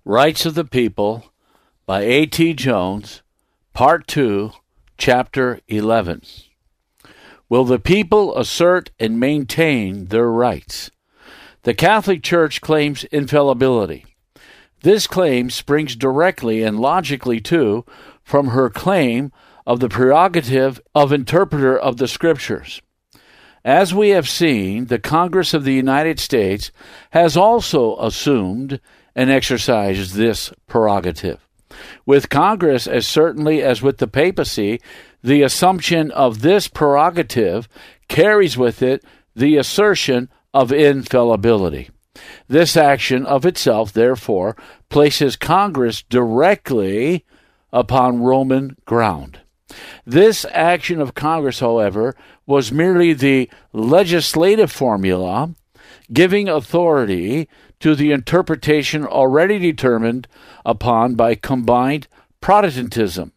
Rights of the People by A.T. Jones, Part 2, Chapter 11. Will the people assert and maintain their rights? The Catholic Church claims infallibility. This claim springs directly and logically, too, from her claim of the prerogative of interpreter of the Scriptures. As we have seen, the Congress of the United States has also assumed and exercised this prerogative. With Congress, as certainly as with the papacy, the assumption of this prerogative carries with it the assertion of infallibility. This action of itself, therefore, places Congress directly upon Roman ground. This action of Congress, however, was merely the legislative formula giving authority to the interpretation already determined upon by combined Protestantism.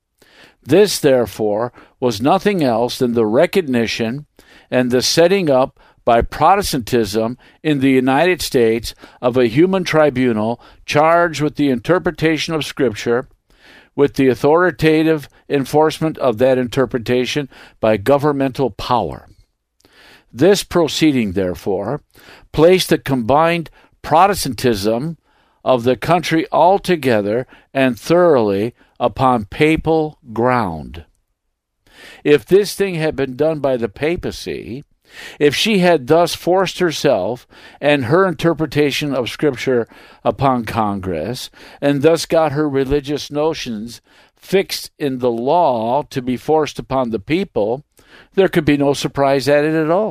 This, therefore, was nothing else than the recognition and the setting up by Protestantism in the United States of a human tribunal charged with the interpretation of Scripture, with the authoritative enforcement of that interpretation by governmental power. This proceeding, therefore, placed the combined Protestantism of the country altogether and thoroughly upon papal ground. If this thing had been done by the papacy, if she had thus forced herself and her interpretation of Scripture upon Congress, and thus got her religious notions fixed in the law to be forced upon the people, there could be no surprise at it at all.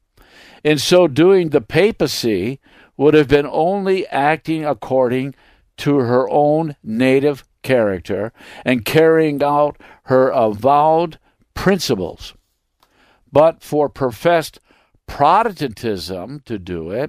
In so doing, the papacy would have been only acting according to her own native character and carrying out her avowed principles. But for professed Protestantism to do it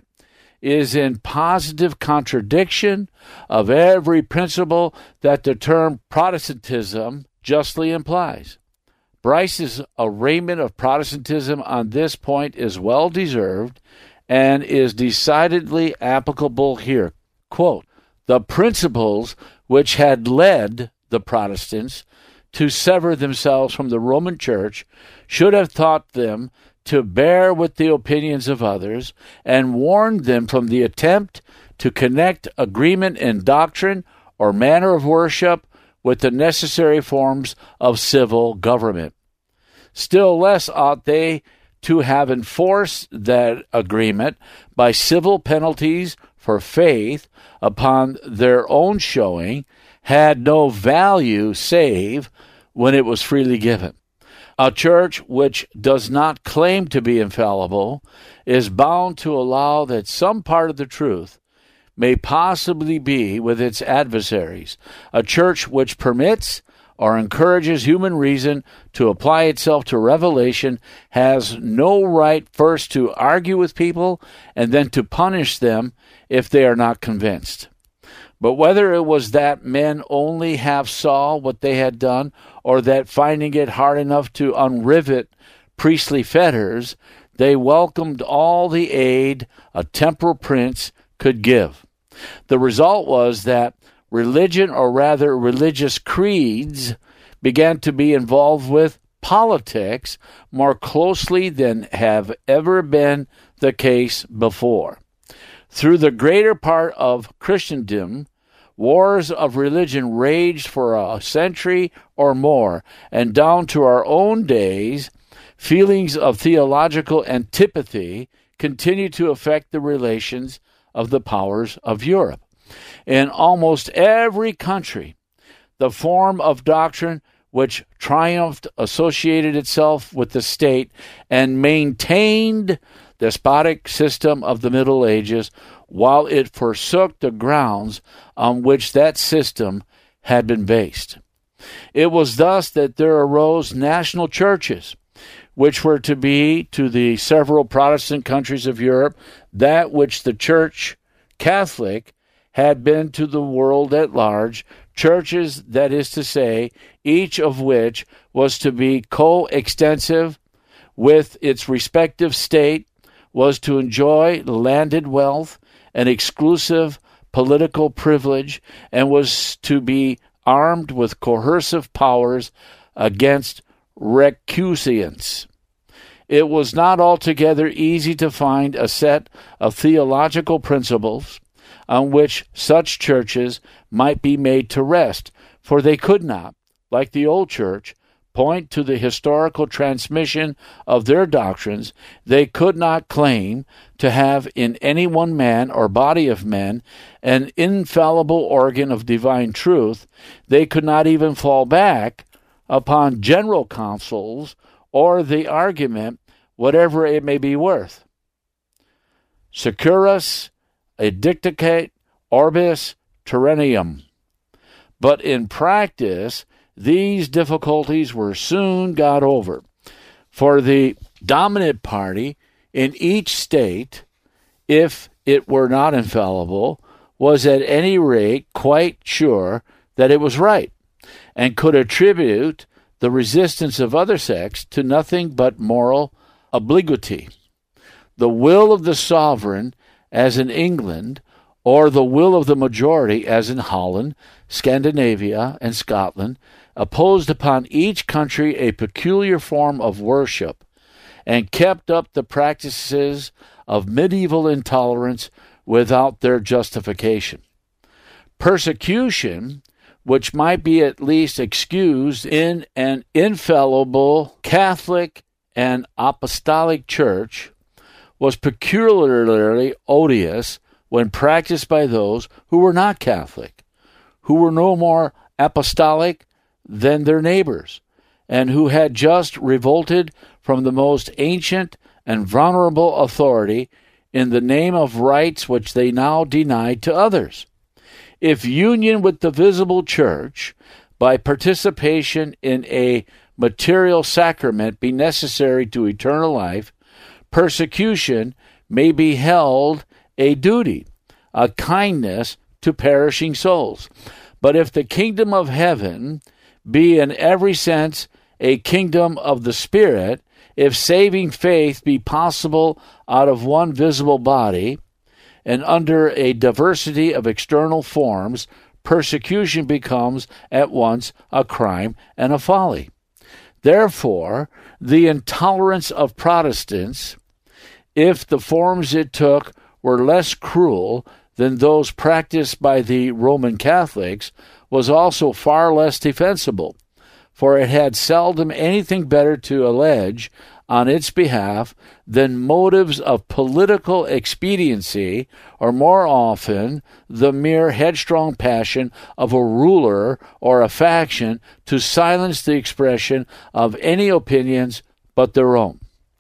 is in positive contradiction of every principle that the term Protestantism justly implies. Bryce's arraignment of Protestantism on this point is well deserved and is decidedly applicable here. Quote, "The principles which had led the Protestants to sever themselves from the Roman Church should have taught them to bear with the opinions of others and warned them from the attempt to connect agreement in doctrine or manner of worship with the necessary forms of civil government. Still less ought they to have enforced that agreement by civil penalties for faith upon their own showing had no value save when it was freely given. A church which does not claim to be infallible is bound to allow that some part of the truth may possibly be with its adversaries. A church which permits or encourages human reason to apply itself to revelation has no right first to argue with people and then to punish them if they are not convinced. But whether it was that men only half saw what they had done, or that finding it hard enough to unrivet priestly fetters, they welcomed all the aid a temporal prince could give. The result was that religion, or rather religious creeds, began to be involved with politics more closely than have ever been the case before. Through the greater part of Christendom, wars of religion raged for a century or more, and down to our own days, feelings of theological antipathy continue to affect the relations of the powers of Europe. In almost every country, the form of doctrine which triumphed associated itself with the state and maintained the despotic system of the Middle Ages, while it forsook the grounds on which that system had been based. It was thus that there arose national churches, which were to be to the several Protestant countries of Europe that which the Church Catholic had been to the world at large, churches, that is to say, each of which was to be coextensive with its respective state, was to enjoy landed wealth and exclusive political privilege and was to be armed with coercive powers against recusants. It was not altogether easy to find a set of theological principles on which such churches might be made to rest, for they could not, like the old church, point to the historical transmission of their doctrines. They could not claim to have in any one man or body of men an infallible organ of divine truth. They could not even fall back upon general counsels or the argument, whatever it may be worth. Securus edictate orbis tyrannium. But in practice, these difficulties were soon got over, for the dominant party in each state, if it were not infallible, was at any rate quite sure that it was right, and could attribute the resistance of other sects to nothing but moral obliquity. The will of the sovereign, as in England, or the will of the majority, as in Holland, Scandinavia, and Scotland, opposed upon each country a peculiar form of worship, and kept up the practices of medieval intolerance without their justification. Persecution, which might be at least excused in an infallible Catholic and Apostolic Church, was peculiarly odious when practiced by those who were not Catholic, who were no more apostolic than their neighbors, and who had just revolted from the most ancient and venerable authority in the name of rights which they now denied to others. If union with the visible church by participation in a material sacrament be necessary to eternal life, persecution may be held a duty, a kindness to perishing souls. But if the kingdom of heaven be in every sense a kingdom of the Spirit, if saving faith be possible out of one visible body, and under a diversity of external forms, persecution becomes at once a crime and a folly. Therefore, the intolerance of Protestants, if the forms it took were less cruel than those practiced by the Roman Catholics, was also far less defensible, for it had seldom anything better to allege on its behalf than motives of political expediency, or more often the mere headstrong passion of a ruler or a faction to silence the expression of any opinions but their own.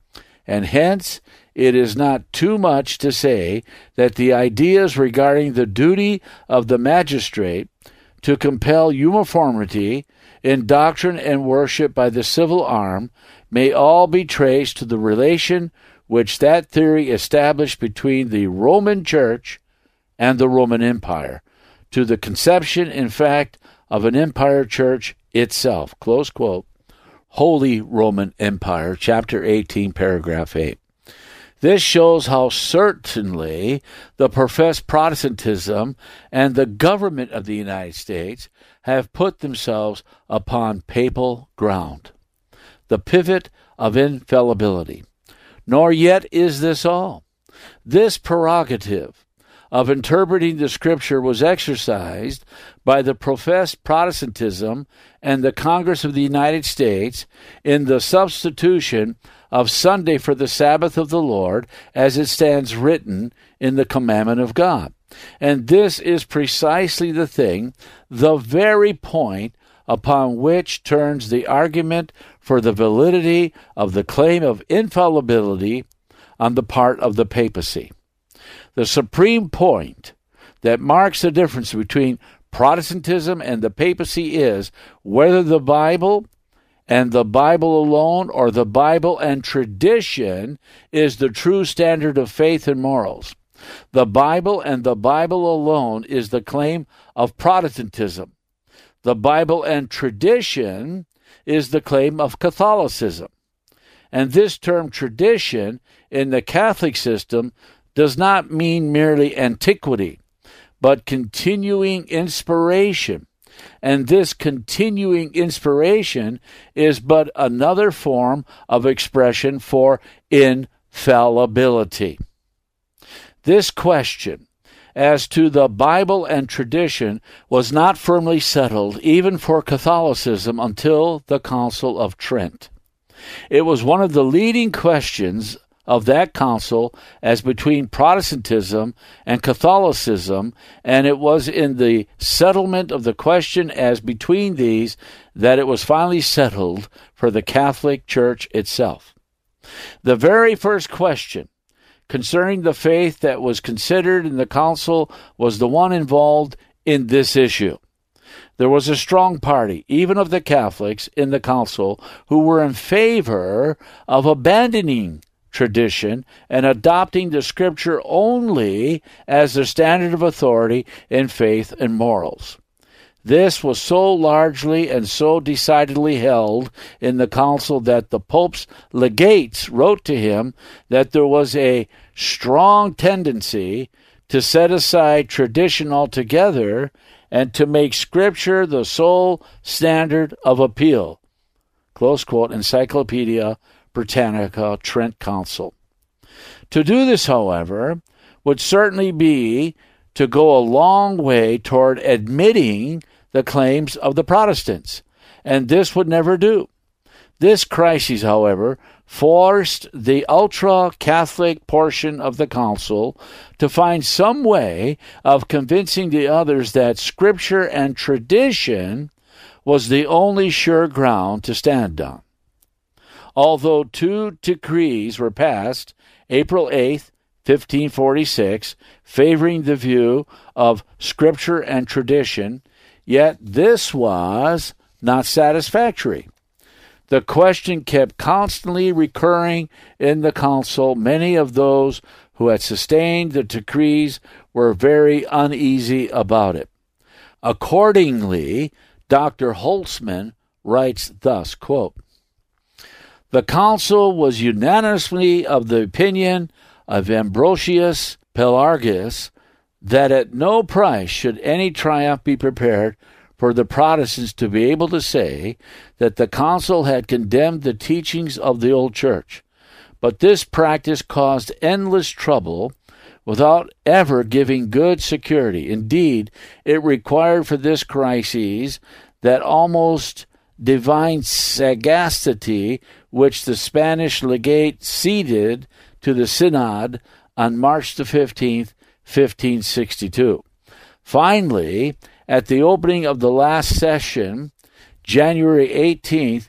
And hence it is not too much to say that the ideas regarding the duty of the magistrate to compel uniformity in doctrine and worship by the civil arm may all be traced to the relation which that theory established between the Roman Church and the Roman Empire, to the conception, in fact, of an empire church itself. Close quote. Holy Roman Empire, chapter 18, paragraph 8. This shows how certainly the professed Protestantism and the government of the United States have put themselves upon papal ground, the pivot of infallibility. Nor yet is this all. This prerogative of interpreting the Scripture was exercised by the professed Protestantism and the Congress of the United States in the substitution of Sunday for the Sabbath of the Lord, as it stands written in the commandment of God. And this is precisely the thing, the very point upon which turns the argument for the validity of the claim of infallibility on the part of the papacy. The supreme point that marks the difference between Protestantism and the papacy is whether the Bible and the Bible alone, or the Bible and tradition, is the true standard of faith and morals. The Bible and the Bible alone is the claim of Protestantism. The Bible and tradition is the claim of Catholicism. And this term tradition in the Catholic system does not mean merely antiquity, but continuing inspiration. And this continuing inspiration is but another form of expression for infallibility. This question as to the Bible and tradition was not firmly settled even for Catholicism until the Council of Trent. It was one of the leading questions of that council as between Protestantism and Catholicism, and it was in the settlement of the question as between these that it was finally settled for the Catholic Church itself. The very first question concerning the faith that was considered in the council was the one involved in this issue. There was a strong party, even of the Catholics, in the council who were in favor of abandoning tradition and adopting the Scripture only as the standard of authority in faith and morals. This was so largely and so decidedly held in the council that the Pope's legates wrote to him that there was a strong tendency to set aside tradition altogether and to make Scripture the sole standard of appeal. Close quote, Encyclopedia Britannica, Trent Council. To do this, however, would certainly be to go a long way toward admitting the claims of the Protestants, and this would never do. This crisis, however, forced the ultra-Catholic portion of the council to find some way of convincing the others that Scripture and tradition was the only sure ground to stand on. Although two decrees were passed, April 8th, 1546, favoring the view of Scripture and tradition, yet this was not satisfactory. The question kept constantly recurring in the council. Many of those who had sustained the decrees were very uneasy about it. Accordingly, Dr. Holtzman writes thus, quote, "The council was unanimously of the opinion of Ambrosius Pelagius that at no price should any triumph be prepared for the Protestants to be able to say that the council had condemned the teachings of the old church. But this practice caused endless trouble without ever giving good security. Indeed, it required for this crisis that almost divine sagacity which the Spanish legate ceded to the synod on March the 15th, 1562. Finally, at the opening of the last session, January 18th,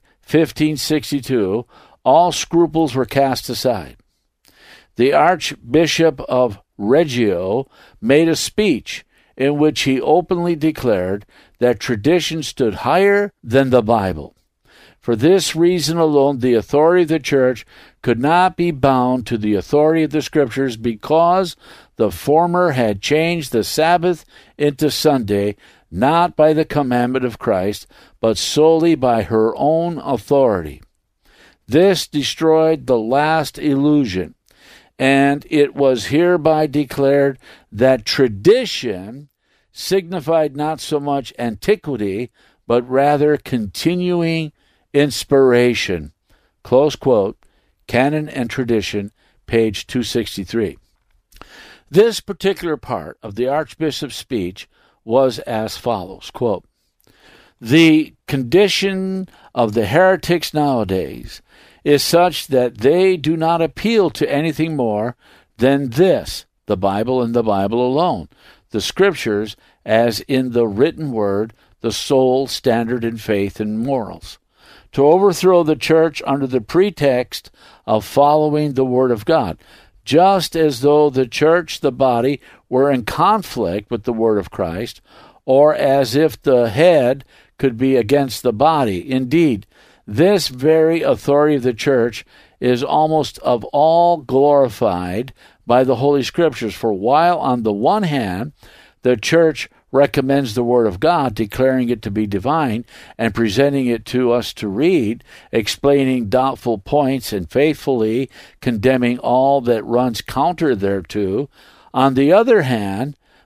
1562, all scruples were cast aside. The Archbishop of Reggio made a speech in which he openly declared that tradition stood higher than the Bible. For this reason alone, the authority of the Church could not be bound to the authority of the Scriptures, because the former had changed the Sabbath into Sunday, not by the commandment of Christ, but solely by her own authority. This destroyed the last illusion, and it was hereby declared that tradition signified not so much antiquity, but rather continuing inspiration." Close quote, Canon and Tradition, page 263. This particular part of the Archbishop's speech was as follows, quote, "The condition of the heretics nowadays is such that they do not appeal to anything more than this, the Bible and the Bible alone, the Scriptures as in the written word, the sole standard in faith and morals. To overthrow the Church under the pretext of following the Word of God, just as though the Church, the body, were in conflict with the Word of Christ, or as if the head could be against the body. Indeed, this very authority of the Church is almost of all glorified by the Holy Scriptures. For while on the one hand the Church recommends the Word of God, declaring it to be divine and presenting it to us to read, explaining doubtful points and faithfully condemning all that runs counter thereto, on the other hand,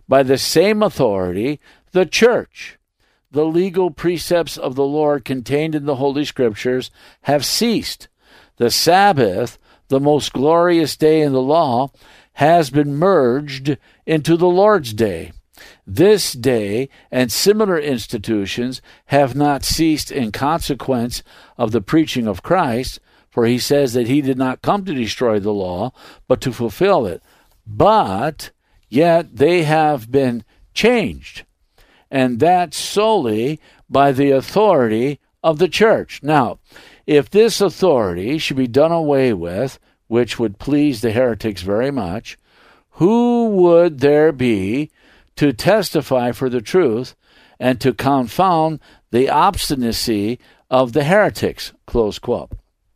by the same authority, the church. The legal precepts of the Lord contained in the Holy Scriptures have ceased. The Sabbath, the most glorious day in the law, has been merged into the Lord's day. This day and similar institutions have not ceased in consequence of the preaching of Christ, for he says that he did not come to destroy the law, but to fulfill it. But yet they have been changed, and that solely by the authority of the church. Now, if this authority should be done away with, which would please the heretics very much, who would there be to testify for the truth and to confound the obstinacy of the heretics? Close quote.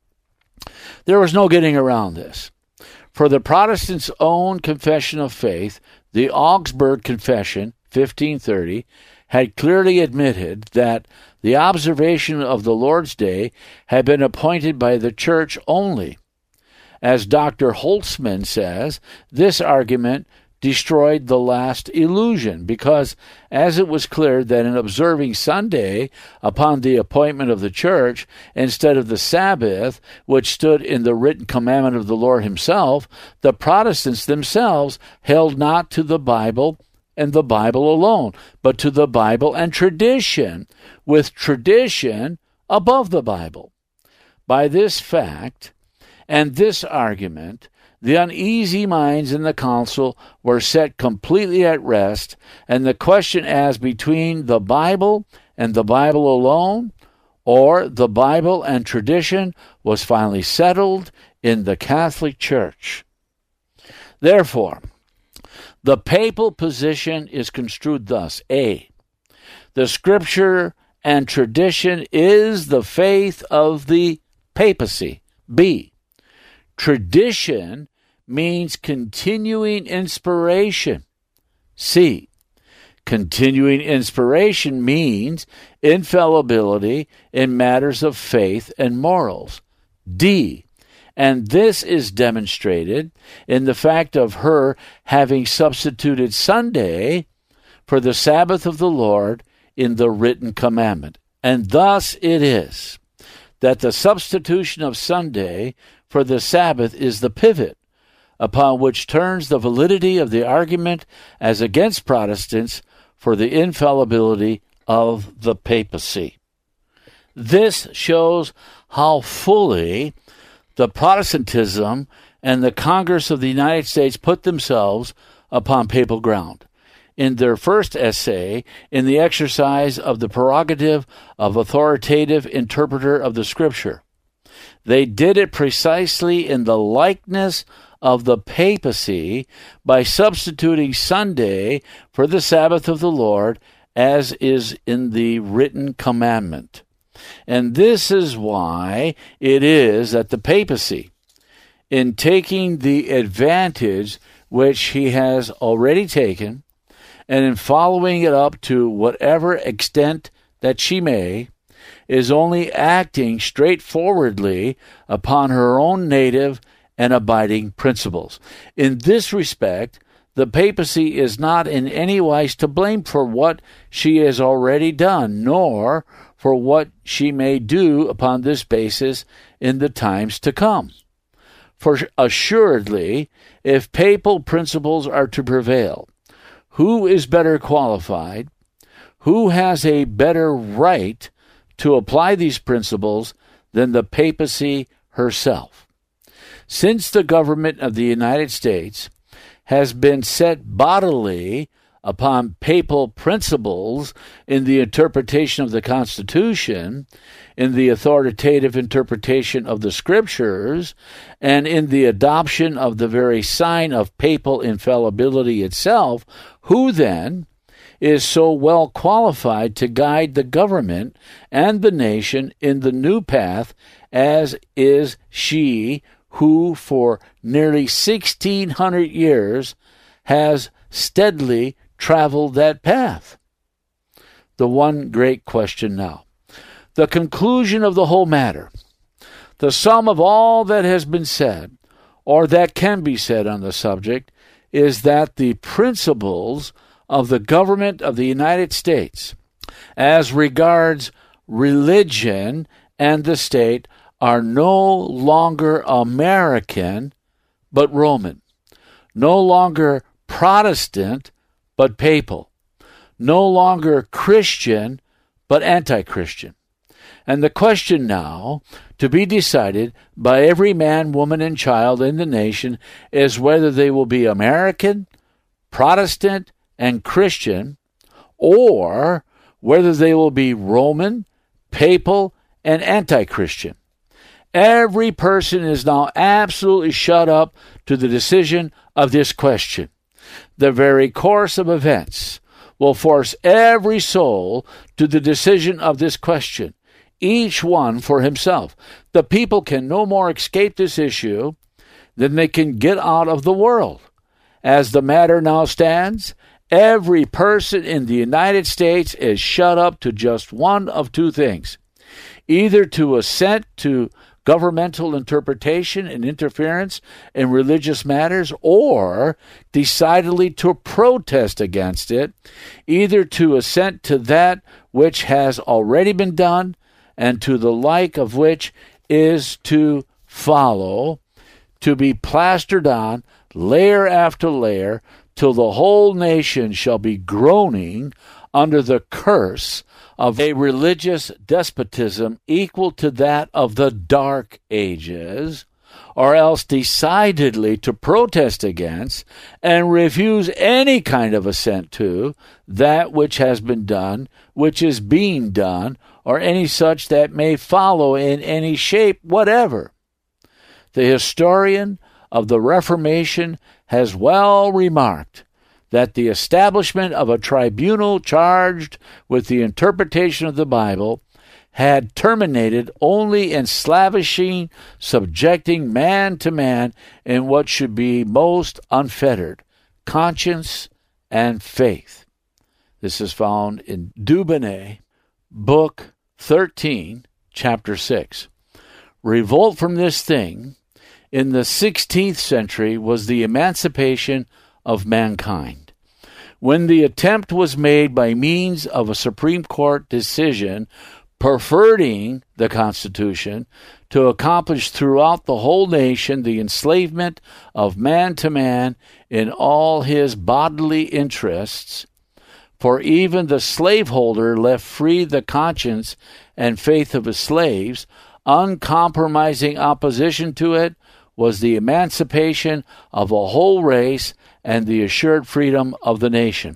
There was no getting around this. For the Protestants' own confession of faith, the Augsburg Confession, 1530, had clearly admitted that the observation of the Lord's Day had been appointed by the Church only. As Dr. Holtzman says, this argument destroyed the last illusion, because as it was clear that in observing Sunday upon the appointment of the church instead of the Sabbath, which stood in the written commandment of the Lord himself, the Protestants themselves held not to the Bible and the Bible alone, but to the Bible and tradition, with tradition above the Bible. By this fact and this argument, the uneasy minds in the council were set completely at rest, and the question as between the Bible and the Bible alone, or the Bible and tradition, was finally settled in the Catholic Church. Therefore, the papal position is construed thus: A, the Scripture and tradition is the faith of the papacy. B, tradition means continuing inspiration. C, continuing inspiration means infallibility in matters of faith and morals. D, and this is demonstrated in the fact of her having substituted Sunday for the Sabbath of the Lord in the written commandment. And thus it is that the substitution of Sunday for the Sabbath is the pivot upon which turns the validity of the argument as against Protestants for the infallibility of the papacy. This shows how fully the Protestantism and the Congress of the United States put themselves upon papal ground. In their first essay, in the exercise of the prerogative of authoritative interpreter of the Scripture, they did it precisely in the likeness of the papacy by substituting Sunday for the Sabbath of the Lord, as is in the written commandment. And this is why it is that the papacy, in taking the advantage which he has already taken, and in following it up to whatever extent that she may, is only acting straightforwardly upon her own native and abiding principles. In this respect, the papacy is not in any wise to blame for what she has already done, nor for what she may do upon this basis in the times to come. For assuredly, if papal principles are to prevail, who is better qualified, who has a better right to apply these principles than the papacy herself? Since the government of the United States has been set bodily upon papal principles in the interpretation of the Constitution, in the authoritative interpretation of the Scriptures, and in the adoption of the very sign of papal infallibility itself, who then is so well qualified to guide the government and the nation in the new path as is she who for nearly 1,600 years has steadily traveled that path? The one great question now. The conclusion of the whole matter, the sum of all that has been said, or that can be said on the subject, is that the principles of the government of the United States as regards religion and the state are no longer American but Roman, no longer Protestant but papal, no longer Christian but anti-Christian. And the question now, to be decided by every man, woman, and child in the nation, is whether they will be American, Protestant, and Christian, or whether they will be Roman, papal, and anti-Christian. Every person is now absolutely shut up to the decision of this question. The very course of events will force every soul to the decision of this question, each one for himself. The people can no more escape this issue than they can get out of the world. As the matter now stands, every person in the United States is shut up to just one of two things: either to assent to governmental interpretation and interference in religious matters, or decidedly to protest against it, either to assent to that which has already been done, and to the like of which is to follow, to be plastered on layer after layer, till the whole nation shall be groaning under the curse of a religious despotism equal to that of the Dark Ages, or else decidedly to protest against and refuse any kind of assent to that which has been done, which is being done, or any such that may follow in any shape whatever. The historian of the Reformation has well remarked that the establishment of a tribunal charged with the interpretation of the Bible had terminated only in slavishing, subjecting man to man in what should be most unfettered, conscience and faith. This is found in Dubonnet, Book 13, Chapter 6. Revolt from this thing in the 16th century was the emancipation of mankind. When the attempt was made by means of a Supreme Court decision perverting the Constitution to accomplish throughout the whole nation the enslavement of man to man in all his bodily interests, for even the slaveholder left free the conscience and faith of his slaves, uncompromising opposition to it was the emancipation of a whole race and the assured freedom of the nation.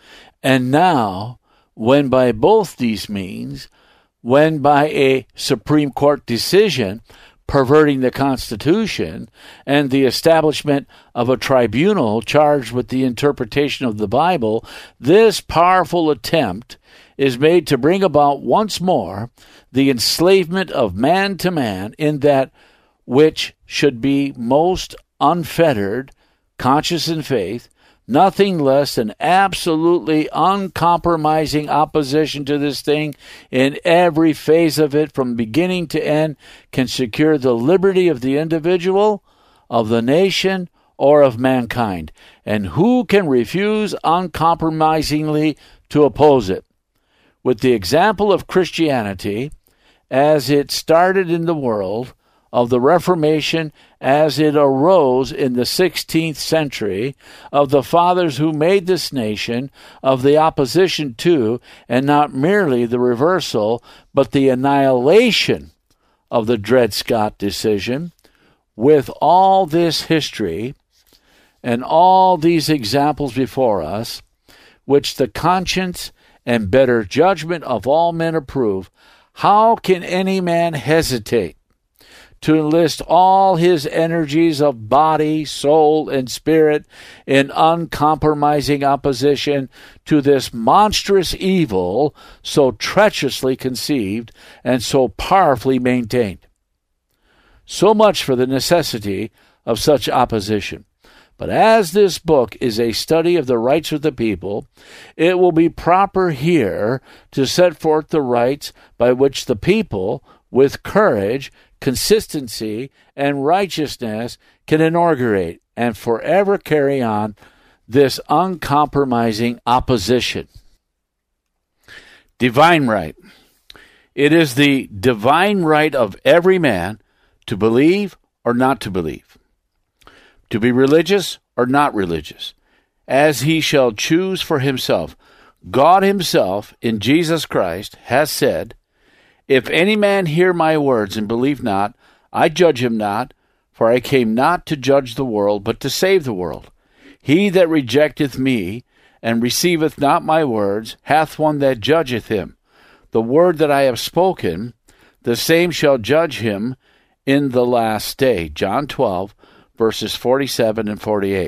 And now, when by both these means, when by a Supreme Court decision perverting the Constitution and the establishment of a tribunal charged with the interpretation of the Bible, this powerful attempt is made to bring about once more the enslavement of man to man in that which should be most unfettered, conscience and faith, nothing less than absolutely uncompromising opposition to this thing in every phase of it from beginning to end can secure the liberty of the individual, of the nation, or of mankind. And who can refuse uncompromisingly to oppose it? With the example of Christianity, as it started in the world, of the Reformation as it arose in the 16th century, of the fathers who made this nation, of the opposition to, and not merely the reversal, but the annihilation of the Dred Scott decision, with all this history and all these examples before us, which the conscience and better judgment of all men approve, how can any man hesitate to enlist all his energies of body, soul, and spirit in uncompromising opposition to this monstrous evil so treacherously conceived and so powerfully maintained? So much for the necessity of such opposition. But as this book is a study of the rights of the people, it will be proper here to set forth the rights by which the people, with courage, consistency, and righteousness, can inaugurate and forever carry on this uncompromising opposition. Divine right. It is the divine right of every man to believe or not to believe, to be religious or not religious, as he shall choose for himself. God himself, in Jesus Christ, has said, "If any man hear my words and believe not, I judge him not, for I came not to judge the world, but to save the world. He that rejecteth me, and receiveth not my words, hath one that judgeth him. The word that I have spoken, the same shall judge him in the last day." John 12, verses 47 and 48.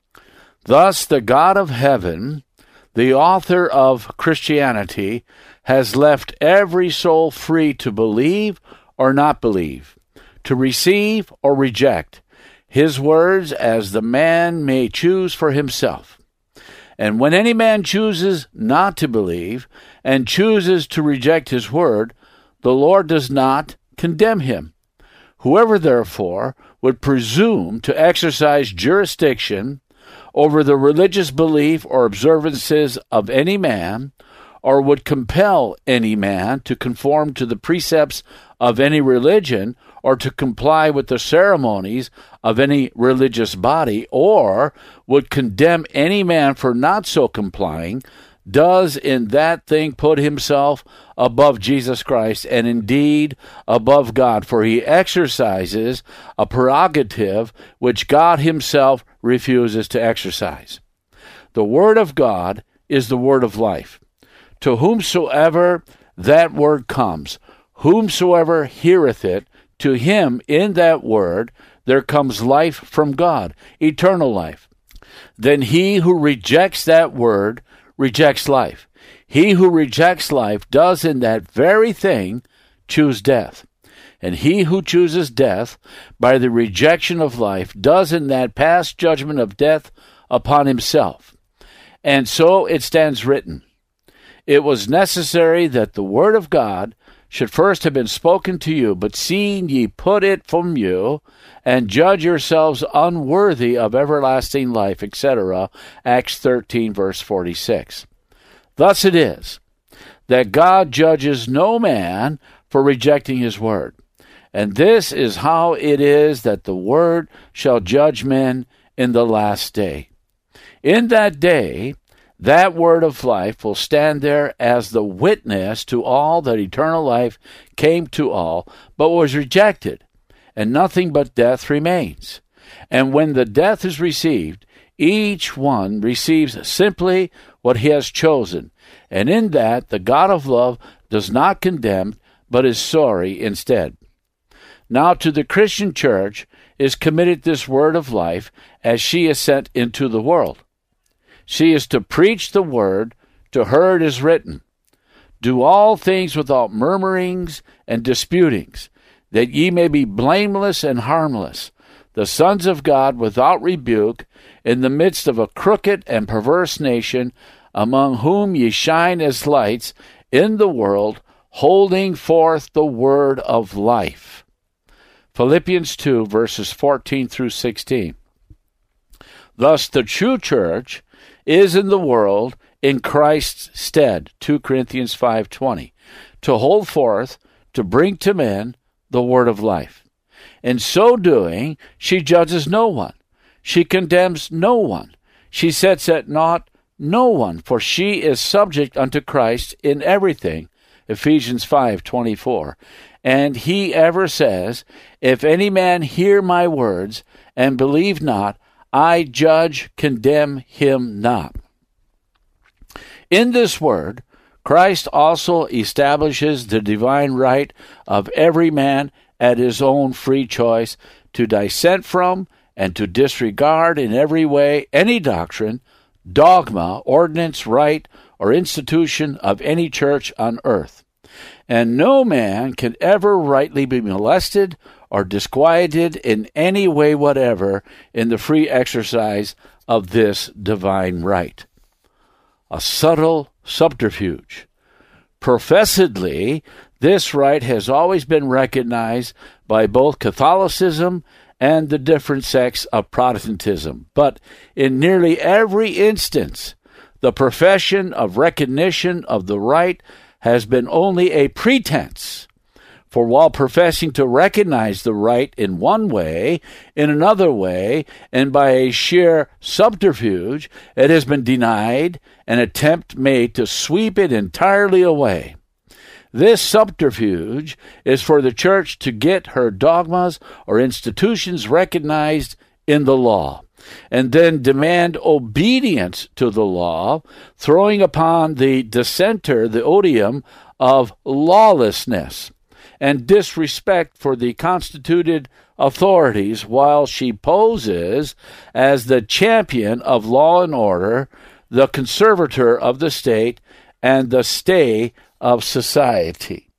Thus the God of heaven, the author of Christianity, has left every soul free to believe or not believe, to receive or reject his words as the man may choose for himself. And when any man chooses not to believe and chooses to reject his word, the Lord does not condemn him. Whoever, therefore, would presume to exercise jurisdiction over the religious belief or observances of any man, or would compel any man to conform to the precepts of any religion, or to comply with the ceremonies of any religious body, or would condemn any man for not so complying, does in that thing put himself above Jesus Christ, and indeed above God, for he exercises a prerogative which God himself refuses to exercise. The word of God is the word of life. To whomsoever that word comes, whomsoever heareth it, to him in that word there comes life from God, eternal life. Then he who rejects that word rejects life. He who rejects life does in that very thing choose death. And he who chooses death by the rejection of life does in that pass judgment of death upon himself. And so it stands written, "It was necessary that the word of God should first have been spoken to you, but seeing ye put it from you, and judge yourselves unworthy of everlasting life," etc. Acts 13, verse 46. Thus it is that God judges no man for rejecting his word. And this is how it is that the word shall judge men in the last day. In that day, that word of life will stand there as the witness to all that eternal life came to all, but was rejected, and nothing but death remains. And when the death is received, each one receives simply what he has chosen, and in that the God of love does not condemn, but is sorry instead. Now to the Christian church is committed this word of life as she is sent into the world. She is to preach the word, to her it is written, "Do all things without murmurings and disputings, that ye may be blameless and harmless, the sons of God without rebuke, in the midst of a crooked and perverse nation, among whom ye shine as lights in the world, holding forth the word of life." Philippians 2, verses 14 through 16. Thus the true church is in the world in Christ's stead, 2 Corinthians 5:20, to hold forth, to bring to men the word of life. In so doing, she judges no one. She condemns no one. She sets at naught no one, for she is subject unto Christ in everything, Ephesians 5:24. And he ever says, "If any man hear my words and believe not, I judge, condemn him not." In this word, Christ also establishes the divine right of every man at his own free choice to dissent from and to disregard in every way any doctrine, dogma, ordinance, rite, or institution of any church on earth. And no man can ever rightly be molested or disquieted in any way whatever in the free exercise of this divine right. A subtle subterfuge. Professedly, this right has always been recognized by both Catholicism and the different sects of Protestantism. But in nearly every instance, the profession of recognition of the right has been only a pretense. For while professing to recognize the right in one way, in another way, and by a sheer subterfuge, it has been denied, an attempt made to sweep it entirely away. This subterfuge is for the church to get her dogmas or institutions recognized in the law, and then demand obedience to the law, throwing upon the dissenter the odium of lawlessness and disrespect for the constituted authorities, while she poses as the champion of law and order, the conservator of the state, and the stay of society.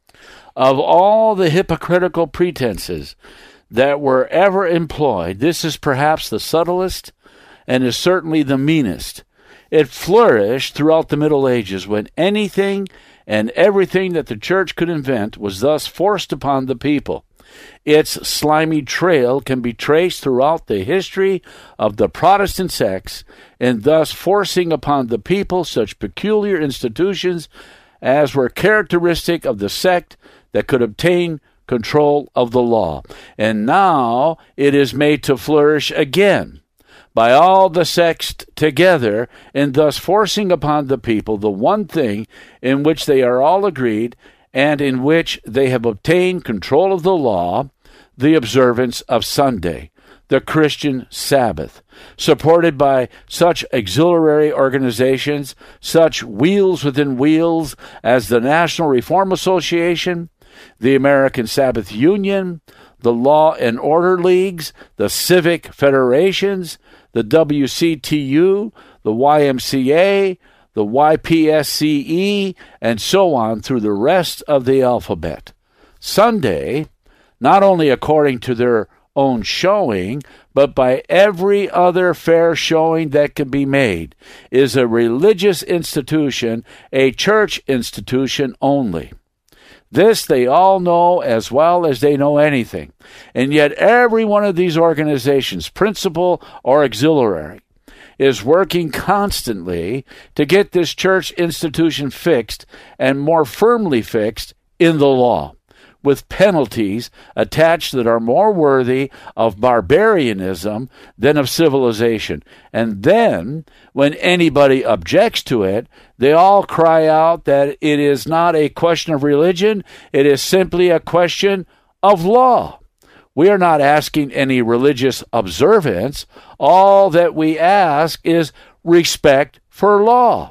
Of all the hypocritical pretenses that were ever employed, this is perhaps the subtlest and is certainly the meanest. It flourished throughout the Middle Ages, when anything and everything that the church could invent was thus forced upon the people. Its slimy trail can be traced throughout the history of the Protestant sects, in thus forcing upon the people such peculiar institutions as were characteristic of the sect that could obtain control of the law. And now it is made to flourish again by all the sects together, and thus forcing upon the people the one thing in which they are all agreed, and in which they have obtained control of the law, the observance of Sunday, the Christian Sabbath, supported by such auxiliary organizations, such wheels within wheels as the National Reform Association, the American Sabbath Union, the Law and Order Leagues, the Civic Federations, the WCTU, the YMCA, the YPSCE, and so on through the rest of the alphabet. Sunday, not only according to their own showing, but by every other fair showing that can be made, is a religious institution, a church institution only. This they all know as well as they know anything, and yet every one of these organizations, principal or auxiliary, is working constantly to get this church institution fixed, and more firmly fixed, in the law, with penalties attached that are more worthy of barbarianism than of civilization. And then, when anybody objects to it, they all cry out that it is not a question of religion, it is simply a question of law. We are not asking any religious observance. All that we ask is respect for law.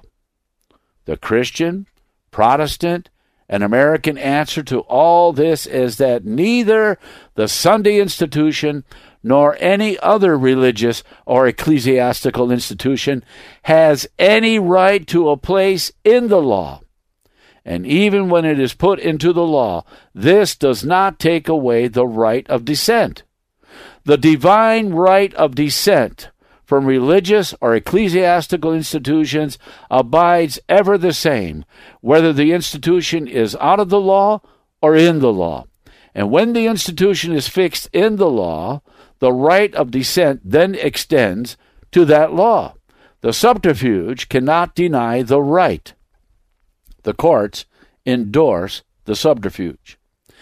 The Christian, Protestant, and American answer to all this is that neither the Sunday institution nor any other religious or ecclesiastical institution has any right to a place in the law. And even when it is put into the law, this does not take away the right of dissent. The divine right of dissent from religious or ecclesiastical institutions abides ever the same, whether the institution is out of the law or in the law. And when the institution is fixed in the law, the right of dissent then extends to that law. The subterfuge cannot deny the right. The courts endorse the subterfuge.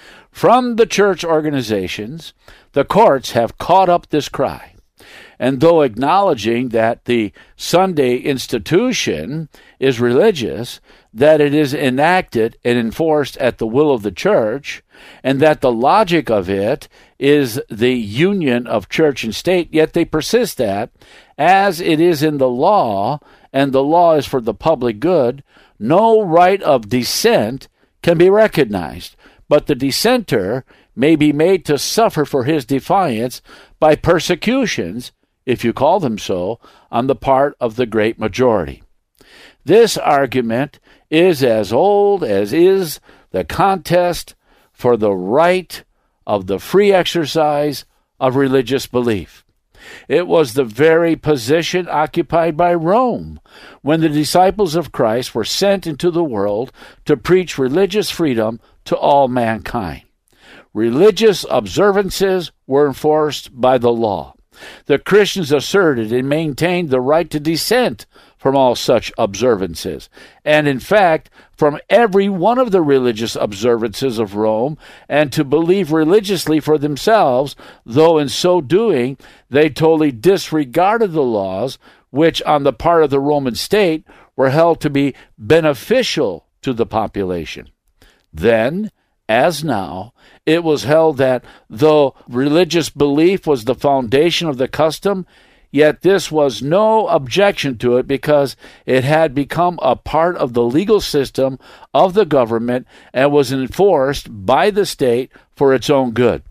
From the church organizations, the courts have caught up this cry. And though acknowledging that the Sunday institution is religious, that it is enacted and enforced at the will of the church, and that the logic of it is the union of church and state, yet they persist that, as it is in the law, and the law is for the public good, no right of dissent can be recognized, but the dissenter may be made to suffer for his defiance by persecutions, if you call them so, on the part of the great majority. This argument is as old as is the contest for the right of the free exercise of religious belief. It was the very position occupied by Rome when the disciples of Christ were sent into the world to preach religious freedom to all mankind. Religious observances were were enforced by the law. The Christians asserted and maintained the right to dissent from all such observances, and in fact, from every one of the religious observances of Rome, and to believe religiously for themselves, though in so doing they totally disregarded the laws which, on the part of the Roman state, were held to be beneficial to the population. Then, as now, it was held that, though religious belief was the foundation of the custom, yet this was no objection to it because it had become a part of the legal system of the government and was enforced by the state for its own good.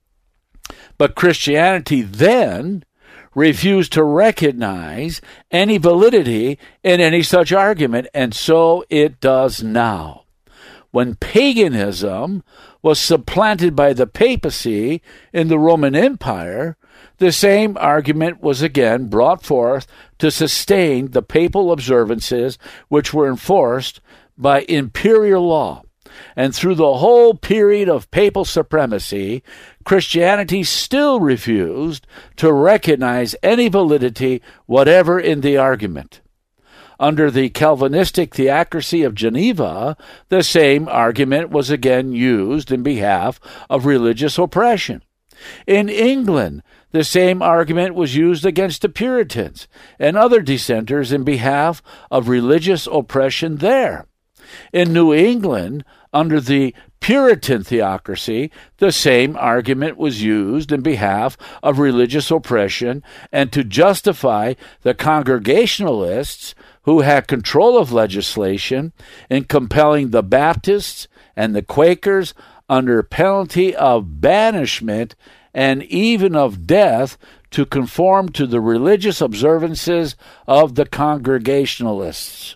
But Christianity then refused to recognize any validity in any such argument, and so it does now. When paganism was supplanted by the papacy in the Roman Empire, the same argument was again brought forth to sustain the papal observances which were enforced by imperial law. And through the whole period of papal supremacy, Christianity still refused to recognize any validity whatever in the argument. Under the Calvinistic theocracy of Geneva, the same argument was again used in behalf of religious oppression. In England, the same argument was used against the Puritans and other dissenters in behalf of religious oppression there. In New England, under the Puritan theocracy, the same argument was used in behalf of religious oppression and to justify the Congregationalists who had control of legislation in compelling the Baptists and the Quakers under penalty of banishment and even of death to conform to the religious observances of the Congregationalists.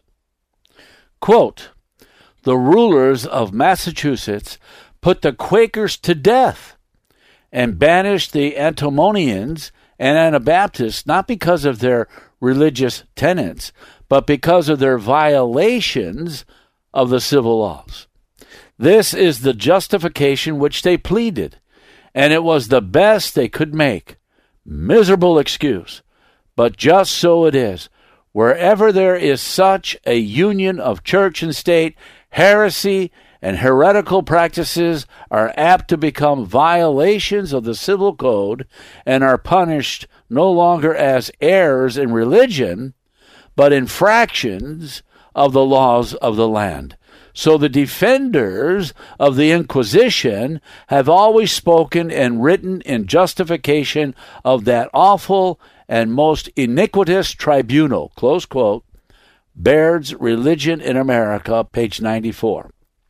Quote, "The rulers of Massachusetts put the Quakers to death and banished the Antinomians and Anabaptists not because of their religious tenets, but because of their violations of the civil laws. This is the justification which they pleaded, and it was the best they could make. Miserable excuse, but just so it is. Wherever there is such a union of church and state, heresy and heretical practices are apt to become violations of the civil code and are punished no longer as errors in religion, but infractions of the laws of the land. So the defenders of the Inquisition have always spoken and written in justification of that awful and most iniquitous tribunal," close quote, Baird's Religion in America, page 94.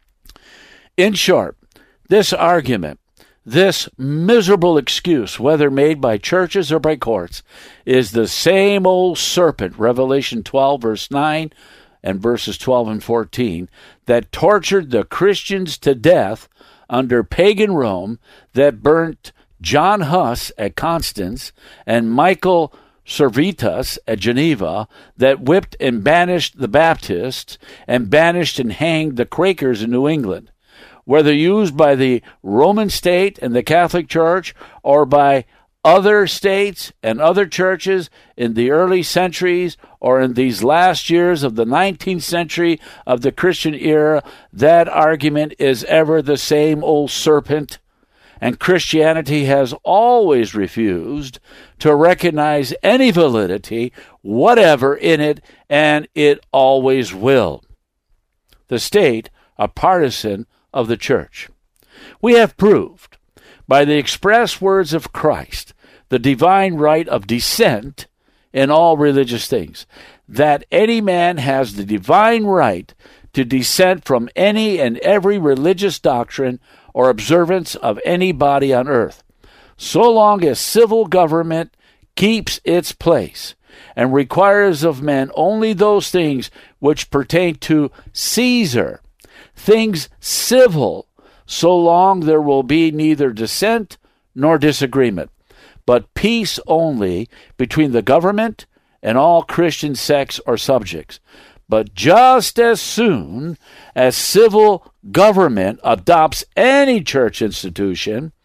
In short, this argument, this miserable excuse, whether made by churches or by courts, is the same old serpent, Revelation 12, verse 9, and verses 12 and 14, that tortured the Christians to death under pagan Rome, that burnt John Huss at Constance and Michael Servetus at Geneva, that whipped and banished the Baptists and banished and hanged the Quakers in New England. Whether used by the Roman state and the Catholic Church or by other states and other churches in the early centuries or in these last years of the 19th century of the Christian era, that argument is ever the same old serpent, and Christianity has always refused to recognize any validity whatever in it, and it always will. The state, a partisan of the church. We have proved, by the express words of Christ, the divine right of dissent in all religious things, that any man has the divine right to dissent from any and every religious doctrine or observance of any body on earth, so long as civil government keeps its place and requires of men only those things which pertain to Caesar, things civil, so long there will be neither dissent nor disagreement, but peace only between the government and all Christian sects or subjects. But just as soon as civil government adopts any church institution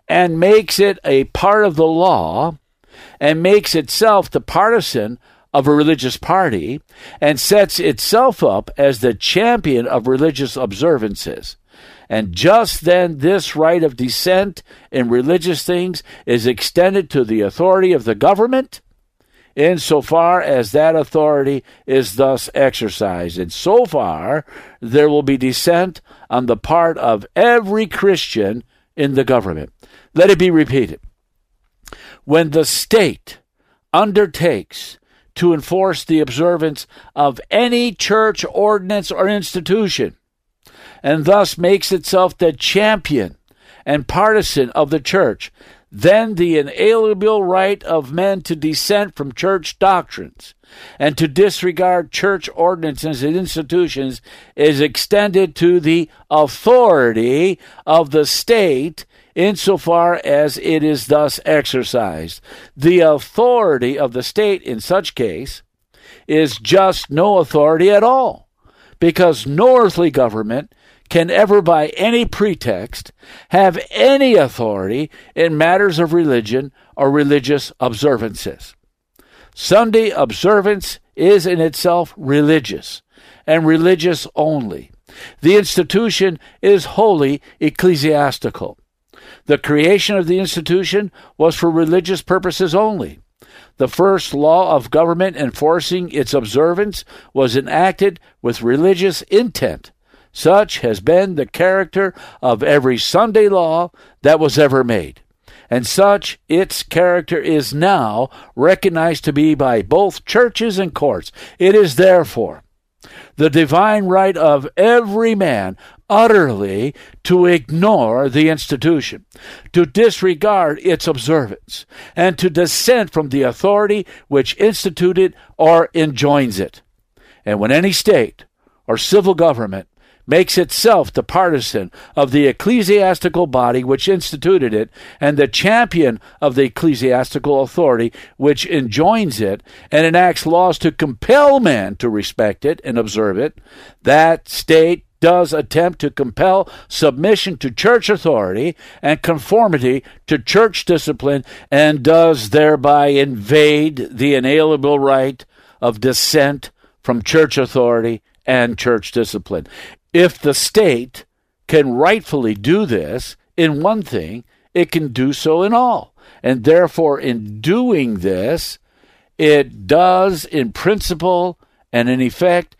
and makes it a part of the law and makes itself the partisan of a religious party and sets itself up as the champion of religious observances. And just then this right of dissent in religious things is extended to the authority of the government insofar as that authority is thus exercised. And so far there will be dissent on the part of every Christian in the government. Let it be repeated. When the state undertakes to enforce the observance of any church ordinance or institution, and thus makes itself the champion and partisan of the church, then the inalienable right of men to dissent from church doctrines and to disregard church ordinances and institutions is extended to the authority of the state insofar as it is thus exercised. The authority of the state in such case is just no authority at all, because no earthly government can ever by any pretext have any authority in matters of religion or religious observances. Sunday observance is in itself religious, and religious only. The institution is wholly ecclesiastical. The creation of the institution was for religious purposes only. The first law of government enforcing its observance was enacted with religious intent. Such has been the character of every Sunday law that was ever made, and such its character is now recognized to be by both churches and courts. It is therefore the divine right of every man utterly to ignore the institution, to disregard its observance, and to dissent from the authority which instituted or enjoins it. And when any state or civil government makes itself the partisan of the ecclesiastical body which instituted it, and the champion of the ecclesiastical authority which enjoins it, and enacts laws to compel men to respect it and observe it, that state does attempt to compel submission to church authority and conformity to church discipline, and does thereby invade the inalienable right of dissent from church authority and church discipline. If the state can rightfully do this in one thing, it can do so in all. And therefore, in doing this, it does in principle and in effect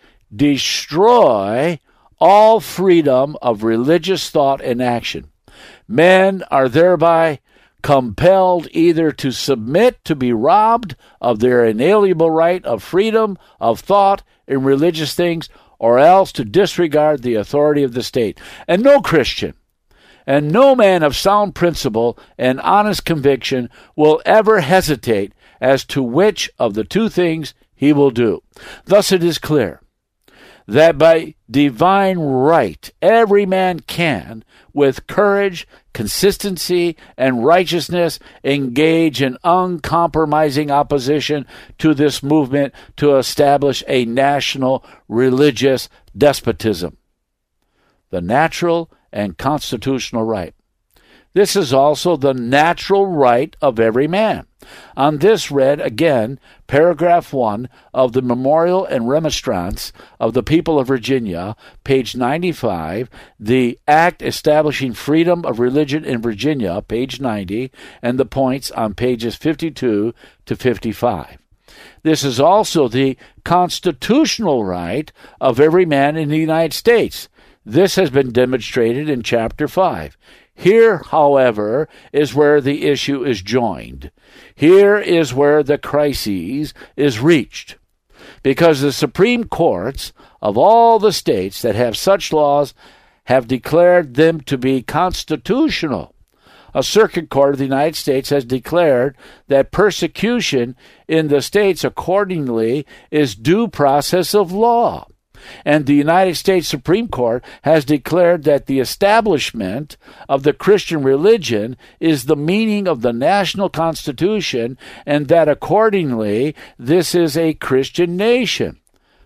destroy all freedom of religious thought and action. Men are thereby compelled either to submit to be robbed of their inalienable right of freedom of thought in religious things, or else to disregard the authority of the state. And no Christian and no man of sound principle and honest conviction will ever hesitate as to which of the two things he will do. Thus it is clear that by divine right every man can, with courage, consistency, and righteousness, engage in uncompromising opposition to this movement to establish a national religious despotism, the natural and constitutional right. This is also the natural right of every man. On this read again paragraph 1 of the Memorial and Remonstrance of the People of Virginia, page 95, the Act Establishing Freedom of Religion in Virginia, page 90, and the points on pages 52 to 55. This is also the constitutional right of every man in the United States. This has been demonstrated in Chapter 5. Here, however, is where the issue is joined. Here is where the crisis is reached, because the Supreme Courts of all the states that have such laws have declared them to be constitutional. A circuit court of the United States has declared that persecution in the states accordingly is due process of law. And the United States Supreme Court has declared that the establishment of the Christian religion is the meaning of the national constitution, and that accordingly this is a Christian nation.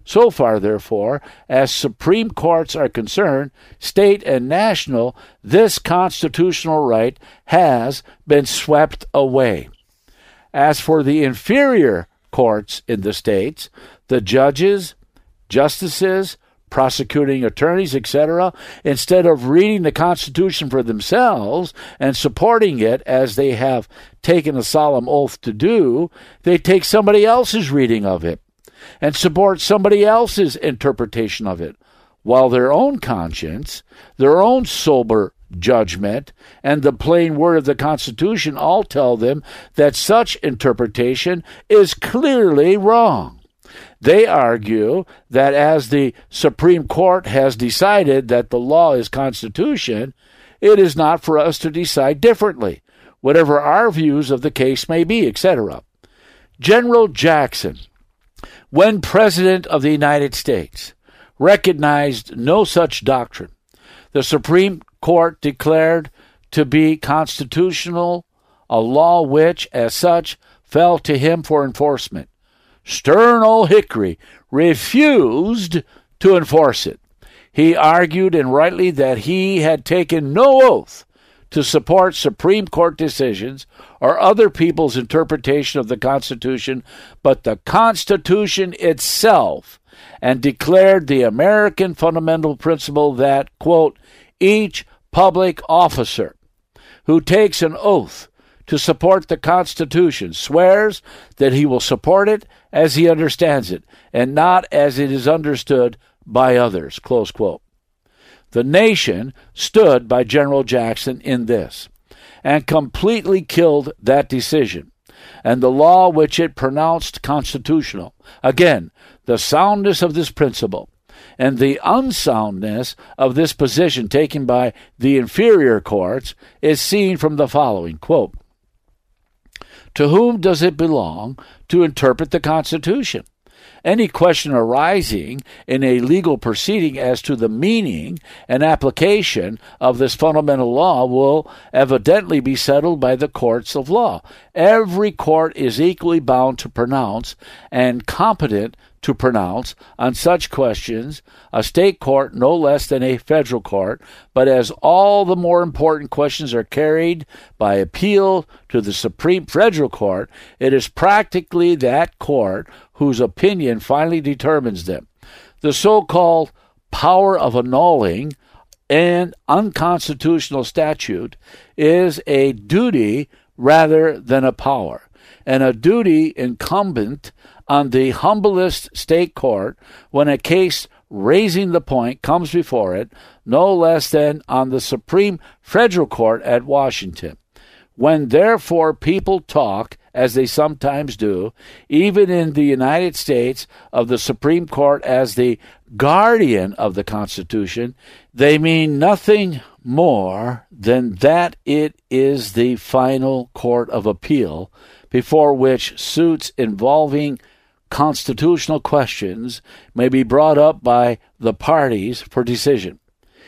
So far, therefore, as Supreme Courts are concerned, state and national, this constitutional right has been swept away. As for the inferior courts in the states, the judges, justices, prosecuting attorneys, etc., instead of reading the Constitution for themselves and supporting it as they have taken a solemn oath to do, they take somebody else's reading of it and support somebody else's interpretation of it, while their own conscience, their own sober judgment, and the plain word of the Constitution all tell them that such interpretation is clearly wrong. They argue that as the Supreme Court has decided that the law is Constitution, it is not for us to decide differently, whatever our views of the case may be, etc. General Jackson, when President of the United States, recognized no such doctrine. The Supreme Court declared to be constitutional a law which, as such, fell to him for enforcement. Stern old Hickory refused to enforce it. He argued, and rightly, that he had taken no oath to support Supreme Court decisions or other people's interpretation of the Constitution, but the Constitution itself, and declared the American fundamental principle that, quote, each public officer who takes an oath to support the Constitution swears that he will support it as he understands it, and not as it is understood by others, close quote. The nation stood by General Jackson in this, and completely killed that decision, and the law which it pronounced constitutional. Again, the soundness of this principle, and the unsoundness of this position taken by the inferior courts is seen from the following, quote, to whom does it belong to interpret the Constitution? Any question arising in a legal proceeding as to the meaning and application of this fundamental law will evidently be settled by the courts of law. Every court is equally bound to pronounce and competent to pronounce on such questions, a state court no less than a federal court, but as all the more important questions are carried by appeal to the Supreme Federal Court, it is practically that court whose opinion finally determines them. The so-called power of annulling an unconstitutional statute is a duty rather than a power, and a duty incumbent on the humblest state court when a case raising the point comes before it, no less than on the Supreme Federal Court at Washington. When therefore people talk, as they sometimes do, even in the United States, of the Supreme Court as the guardian of the Constitution, they mean nothing more than that it is the final court of appeal before which suits involving constitutional questions may be brought up by the parties for decision.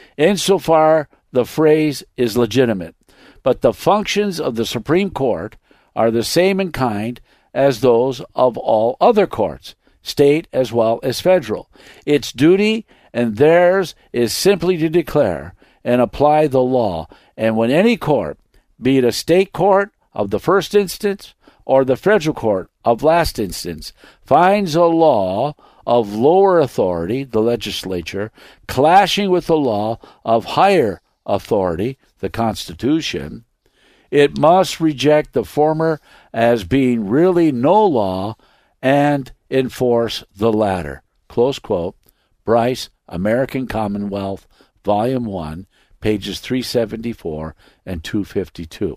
Insofar, the phrase is legitimate, but the functions of the Supreme Court are the same in kind as those of all other courts, state as well as federal. Its duty and theirs is simply to declare and apply the law, and when any court, be it a state court of the first instance or the federal court of last instance, finds a law of lower authority, the legislature, clashing with the law of higher authority, the Constitution, it must reject the former as being really no law and enforce the latter. Close quote. Bryce, American Commonwealth, Volume 1, pages 374 and 252.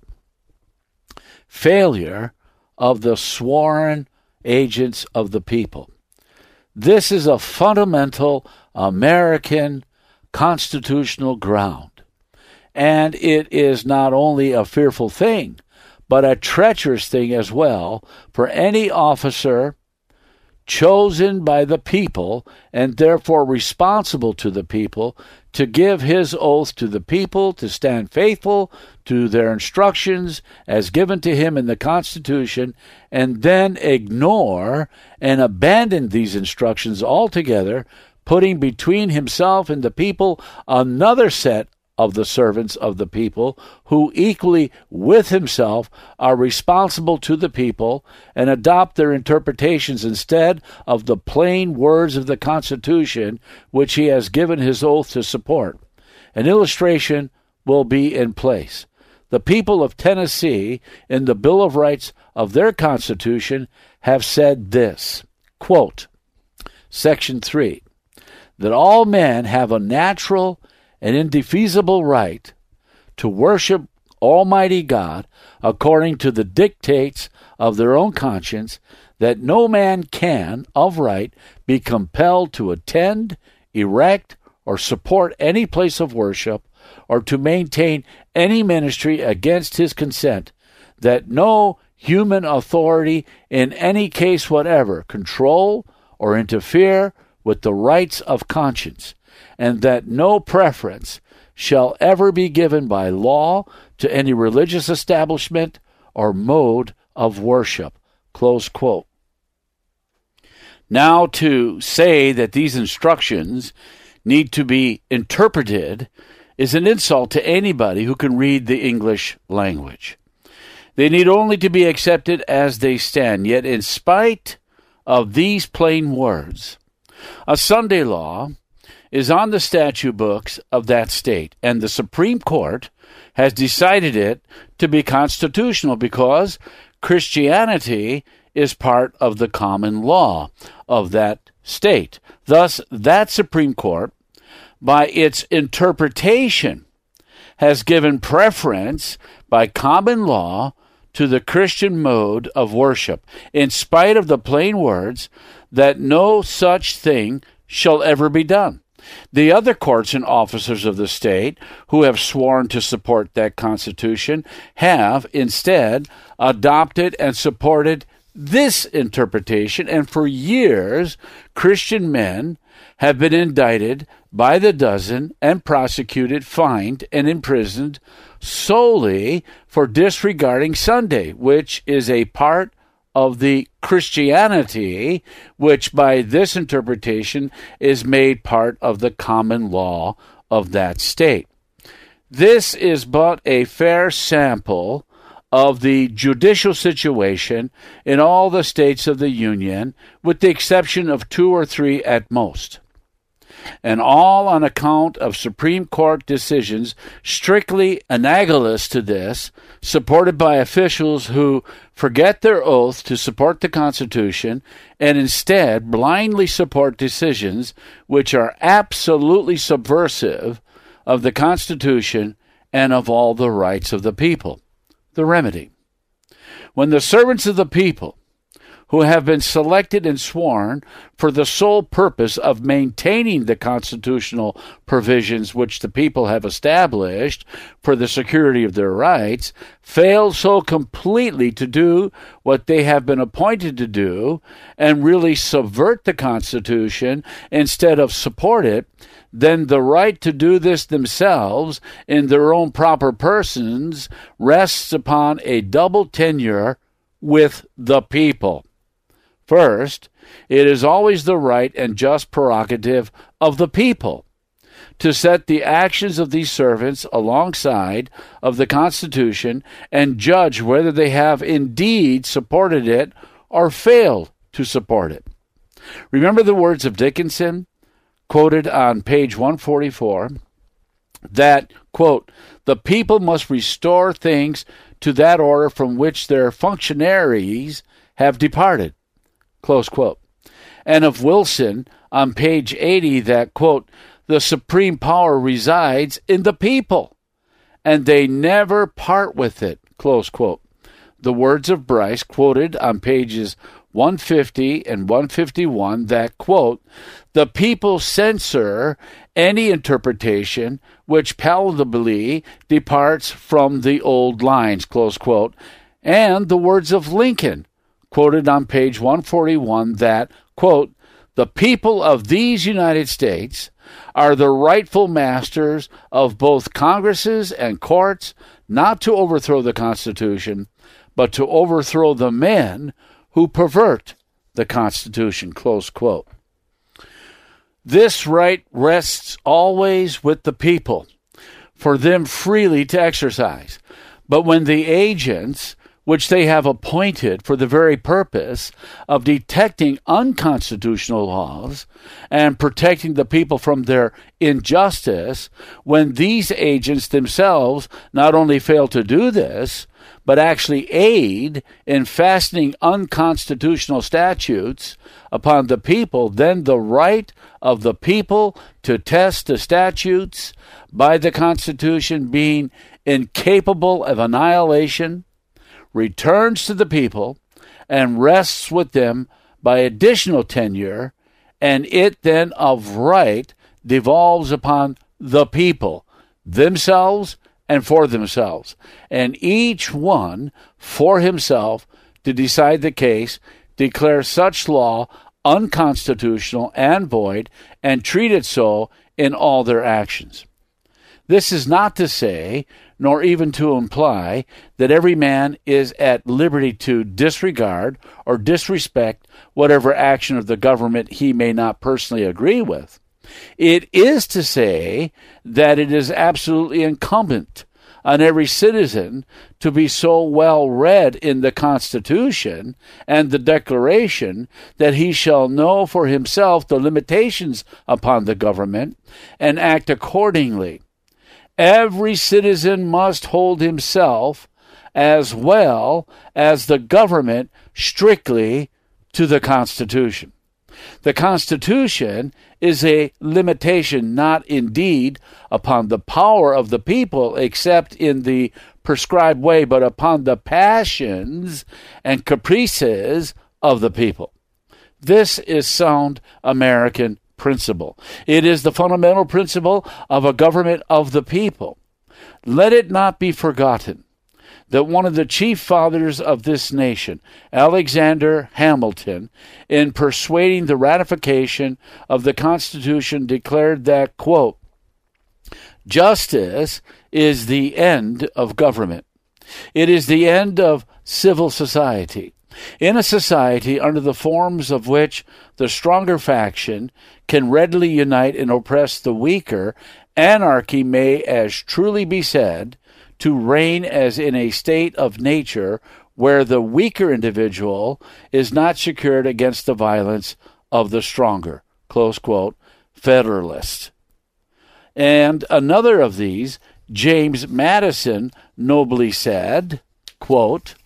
Failure of the sworn agents of the people. This is a fundamental American constitutional ground. And it is not only a fearful thing, but a treacherous thing as well for any officer chosen by the people and therefore responsible to the people, to give his oath to the people to stand faithful to their instructions as given to him in the Constitution, and then ignore and abandon these instructions altogether, putting between himself and the people another set of the servants of the people, who equally with himself are responsible to the people, and adopt their interpretations instead of the plain words of the Constitution, which he has given his oath to support. An illustration will be in place. The people of Tennessee, in the Bill of Rights of their Constitution, have said this, quote, Section 3, that all men have a natural and indefeasible right to worship Almighty God according to the dictates of their own conscience, that no man can, of right, be compelled to attend, erect, or support any place of worship, or to maintain any ministry against his consent, that no human authority in any case whatever control or interfere with the rights of conscience, and that no preference shall ever be given by law to any religious establishment or mode of worship. Close quote. Now, to say that these instructions need to be interpreted is an insult to anybody who can read the English language. They need only to be accepted as they stand. Yet, in spite of these plain words, a Sunday law is on the statute books of that state, and the Supreme Court has decided it to be constitutional because Christianity is part of the common law of that state. Thus, that Supreme Court, by its interpretation, has given preference by common law to the Christian mode of worship, in spite of the plain words that no such thing shall ever be done. The other courts and officers of the state who have sworn to support that Constitution have instead adopted and supported this interpretation, and for years Christian men have been indicted by the dozen and prosecuted, fined, and imprisoned solely for disregarding Sunday, which is a part of the Christianity, which by this interpretation is made part of the common law of that state. This is but a fair sample of the judicial situation in all the states of the Union, with the exception of 2 or 3 at most, and all on account of Supreme Court decisions strictly analogous to this, supported by officials who forget their oath to support the Constitution and instead blindly support decisions which are absolutely subversive of the Constitution and of all the rights of the people. The remedy: when the servants of the people, who have been selected and sworn for the sole purpose of maintaining the constitutional provisions which the people have established for the security of their rights, fail so completely to do what they have been appointed to do and really subvert the Constitution instead of support it, then the right to do this themselves in their own proper persons rests upon a double tenure with the people. First, it is always the right and just prerogative of the people to set the actions of these servants alongside of the Constitution and judge whether they have indeed supported it or failed to support it. Remember the words of Dickinson, quoted on page 144, that, quote, the people must restore things to that order from which their functionaries have departed, close quote. And of Wilson on page 80 that, quote, the supreme power resides in the people, and they never part with it, close quote. The words of Bryce, quoted on pages 150 and 151, that, quote, the people censor any interpretation which palatably departs from the old lines, close quote. And the words of Lincoln, quoted on page 141 that, quote, "The people of these United States are the rightful masters of both Congresses and courts, not to overthrow the Constitution, but to overthrow the men who pervert the Constitution," close quote. This right rests always with the people, for them freely to exercise. But when the agents, which they have appointed for the very purpose of detecting unconstitutional laws and protecting the people from their injustice, when these agents themselves not only fail to do this, but actually aid in fastening unconstitutional statutes upon the people, then the right of the people to test the statutes by the Constitution being incapable of annihilation returns to the people and rests with them by additional tenure, and it then of right devolves upon the people, themselves and for themselves, and each one for himself to decide the case, declare such law unconstitutional and void, and treat it so in all their actions. This is not to say, nor even to imply, that every man is at liberty to disregard or disrespect whatever action of the government he may not personally agree with. It is to say that it is absolutely incumbent on every citizen to be so well read in the Constitution and the Declaration that he shall know for himself the limitations upon the government and act accordingly. Every citizen must hold himself, as well as the government, strictly to the Constitution. The Constitution is a limitation not indeed upon the power of the people except in the prescribed way, but upon the passions and caprices of the people. This is sound American principle. It is the fundamental principle of a government of the people. Let it not be forgotten that one of the chief fathers of this nation, Alexander Hamilton, in persuading the ratification of the Constitution, declared that, quote, "Justice is the end of government. It is the end of civil society. In a society under the forms of which the stronger faction can readily unite and oppress the weaker, anarchy may as truly be said to reign as in a state of nature where the weaker individual is not secured against the violence of the stronger," close quote, Federalist. And another of these, James Madison, nobly said, quote,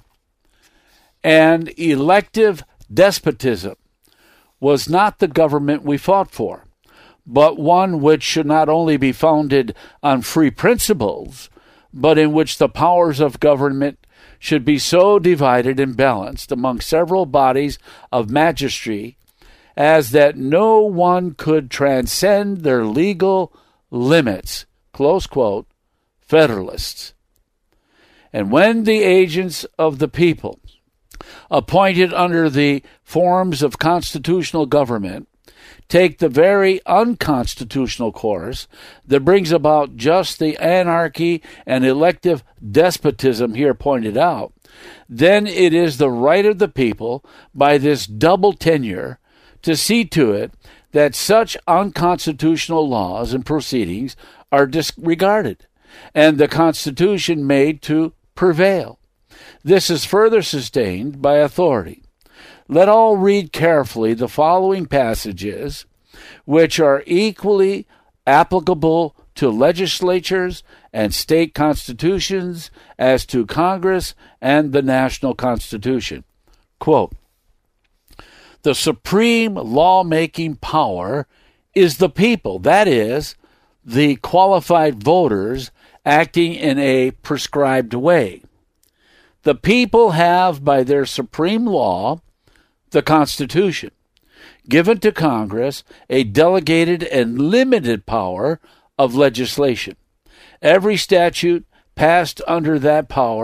"An elective despotism was not the government we fought for, but one which should not only be founded on free principles, but in which the powers of government should be so divided and balanced among several bodies of magistracy as that no one could transcend their legal limits," close quote, Federalists. And when the agents of the people, appointed under the forms of constitutional government, take the very unconstitutional course that brings about just the anarchy and elective despotism here pointed out, then it is the right of the people, by this double tenure, to see to it that such unconstitutional laws and proceedings are disregarded, and the Constitution made to prevail. This is further sustained by authority. Let all read carefully the following passages, which are equally applicable to legislatures and state constitutions as to Congress and the national Constitution. Quote, "The supreme lawmaking power is the people, that is, the qualified voters acting in a prescribed way. The people have, by their supreme law, the Constitution, given to Congress a delegated and limited power of legislation. Every statute passed under that power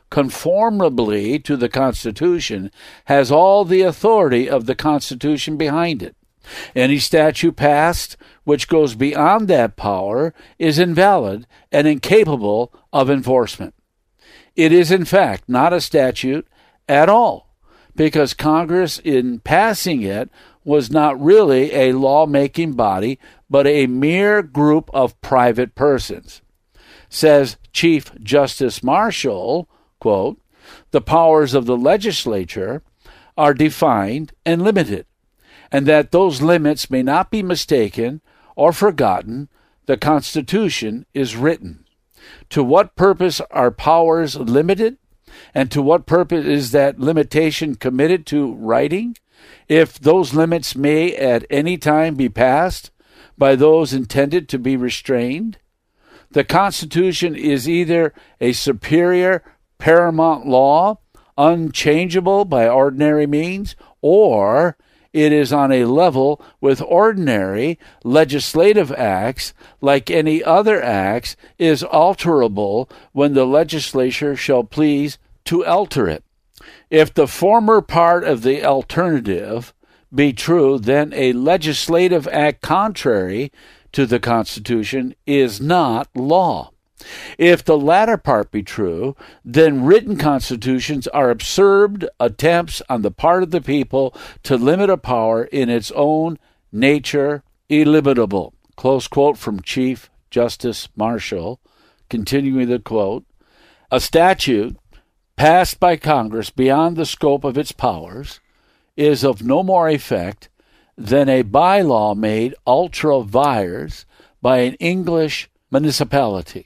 conformably to the Constitution has all the authority of the Constitution behind it. Any statute passed which goes beyond that power is invalid and incapable of enforcement. It is, in fact, not a statute at all, because Congress, in passing it, was not really a lawmaking body, but a mere group of private persons. Says Chief Justice Marshall, quote, "The powers of the legislature are defined and limited, and that those limits may not be mistaken or forgotten, the Constitution is written. To what purpose are powers limited? And to what purpose is that limitation committed to writing? If those limits may at any time be passed by those intended to be restrained, the Constitution is either a superior paramount law, unchangeable by ordinary means, or it is on a level with ordinary legislative acts, like any other acts, is alterable when the legislature shall please to alter it. If the former part of the alternative be true, then a legislative act contrary to the Constitution is not law. If the latter part be true, then written constitutions are absurd attempts on the part of the people to limit a power in its own nature illimitable." Close quote from Chief Justice Marshall. Continuing the quote, "A statute passed by Congress beyond the scope of its powers is of no more effect than a bylaw made ultra vires by an English municipality.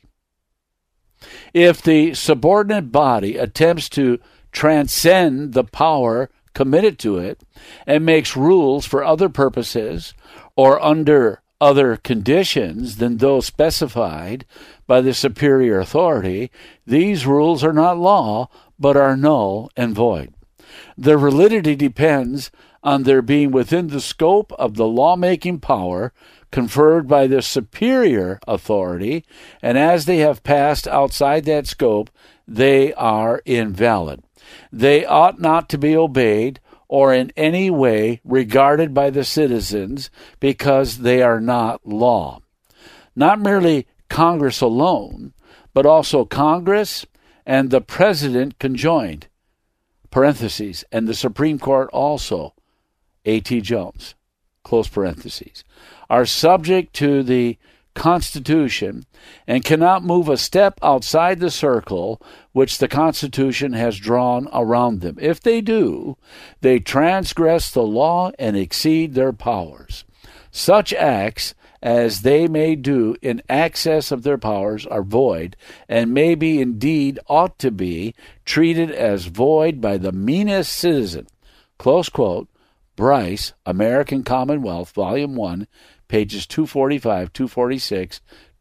If the subordinate body attempts to transcend the power committed to it and makes rules for other purposes or under other conditions than those specified by the superior authority, these rules are not law, but are null and void. Their validity depends on their being within the scope of the lawmaking power conferred by the superior authority, and as they have passed outside that scope, they are invalid. They ought not to be obeyed or in any way regarded by the citizens because they are not law. Not merely Congress alone, but also Congress and the President conjoined, parentheses, and the Supreme Court also, A.T. Jones, close parentheses, are subject to the Constitution and cannot move a step outside the circle which the Constitution has drawn around them. If they do, they transgress the law and exceed their powers. Such acts as they may do in excess of their powers are void, and may be, indeed ought to be, treated as void by the meanest citizen." Close quote. Bryce, American Commonwealth, Volume 1, pages 245, 246,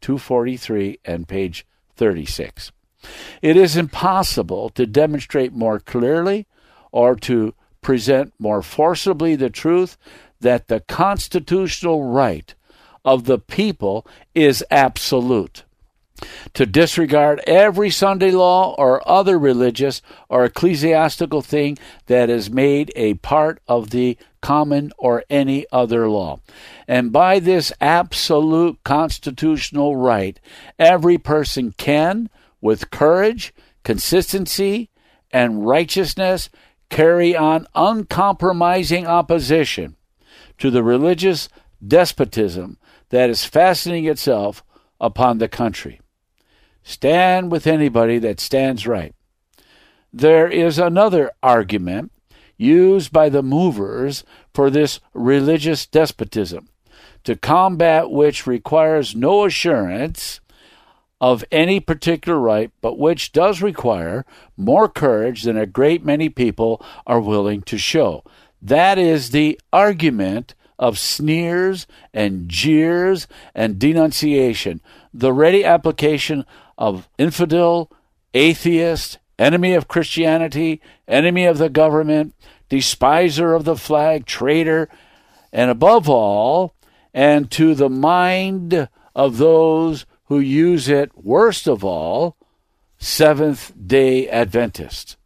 243, and page 36. It is impossible to demonstrate more clearly or to present more forcibly the truth that the constitutional right of the people is absolute. To disregard every Sunday law or other religious or ecclesiastical thing that is made a part of the common or any other law. And by this absolute constitutional right, every person can, with courage, consistency, and righteousness, carry on uncompromising opposition to the religious despotism that is fastening itself upon the country. Stand with anybody that stands right. There is another argument used by the movers for this religious despotism, to combat which requires no assurance of any particular right, but which does require more courage than a great many people are willing to show. That is the argument of sneers and jeers and denunciation, the ready application of infidel, atheist, enemy of Christianity, enemy of the government, despiser of the flag, traitor, and above all, and to the mind of those who use it, worst of all, Seventh-day Adventist.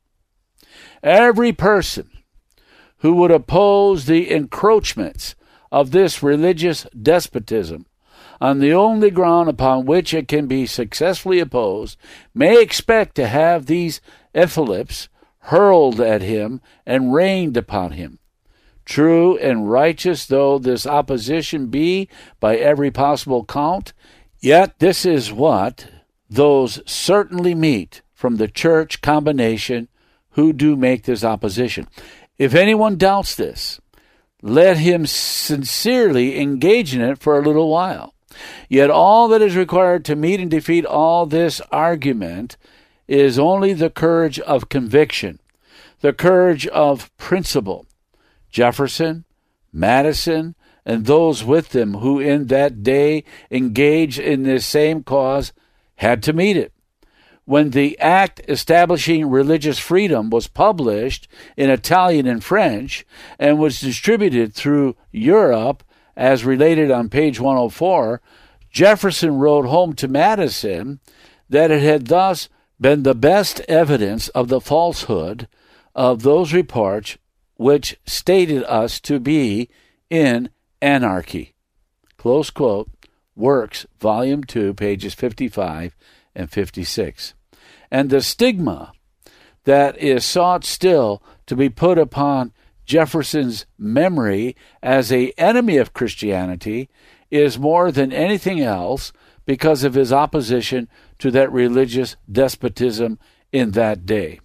Every person who would oppose the encroachments of this religious despotism on the only ground upon which it can be successfully opposed may expect to have these epithets hurled at him and rained upon him. True and righteous though this opposition be by every possible count, yet this is what those certainly meet from the church combination who do make this opposition. If anyone doubts this, let him sincerely engage in it for a little while. Yet all that is required to meet and defeat all this argument is only the courage of conviction, the courage of principle. Jefferson, Madison, and those with them who in that day engaged in this same cause had to meet it. When the act establishing religious freedom was published in Italian and French and was distributed through Europe, as related on page 104, Jefferson wrote home to Madison that it had thus been the best evidence of the falsehood of those reports which stated us to be in anarchy. Close quote, Works, Volume 2, pages 55 and 56. And the stigma that is sought still to be put upon Jefferson's memory as an enemy of Christianity is more than anything else because of his opposition to that religious despotism in that day.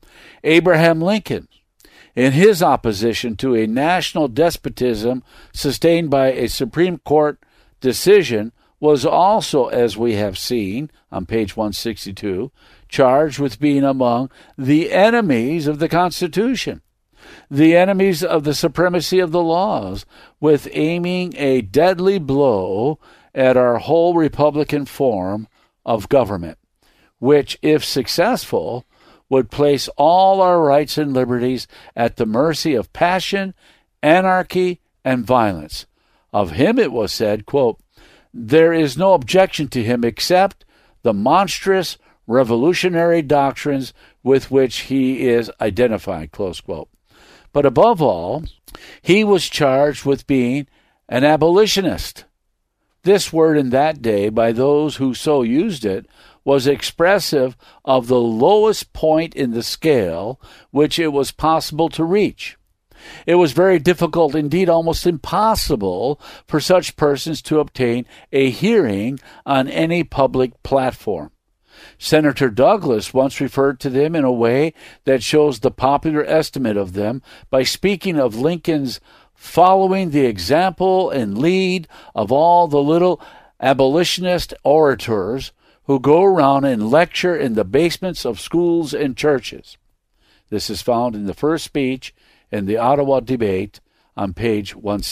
Abraham Lincoln, in his opposition to a national despotism sustained by a Supreme Court decision, was also, as we have seen on page 162, charged with being among the enemies of the Constitution, the enemies of the supremacy of the laws, with aiming a deadly blow at our whole Republican form of government, which, if successful, would place all our rights and liberties at the mercy of passion, anarchy, and violence. Of him it was said, quote, there is no objection to him except the monstrous revolutionary doctrines with which he is identified, close quote. But above all, he was charged with being an abolitionist. This word in that day, by those who so used it, was expressive of the lowest point in the scale which it was possible to reach. It was very difficult, indeed almost impossible, for such persons to obtain a hearing on any public platform. Senator Douglas once referred to them in a way that shows the popular estimate of them by speaking of Lincoln's following the example and lead of all the little abolitionist orators who go around and lecture in the basements of schools and churches. This is found in the first speech in the Ottawa debate on page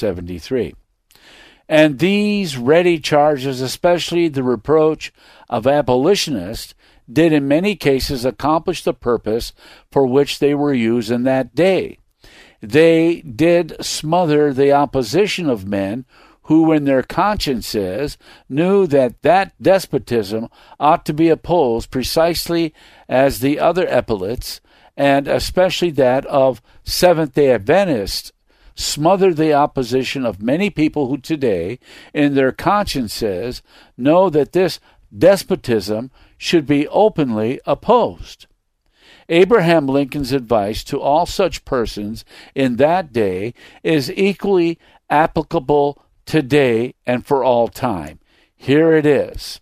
173. And these ready charges, especially the reproach of abolitionists, did in many cases accomplish the purpose for which they were used in that day. They did smother the opposition of men who in their consciences knew that that despotism ought to be opposed precisely as the other epithets, and especially that of Seventh-day Adventists, smothered the opposition of many people who today, in their consciences, know that this despotism should be openly opposed. Abraham Lincoln's advice to all such persons in that day is equally applicable today and for all time. Here it is.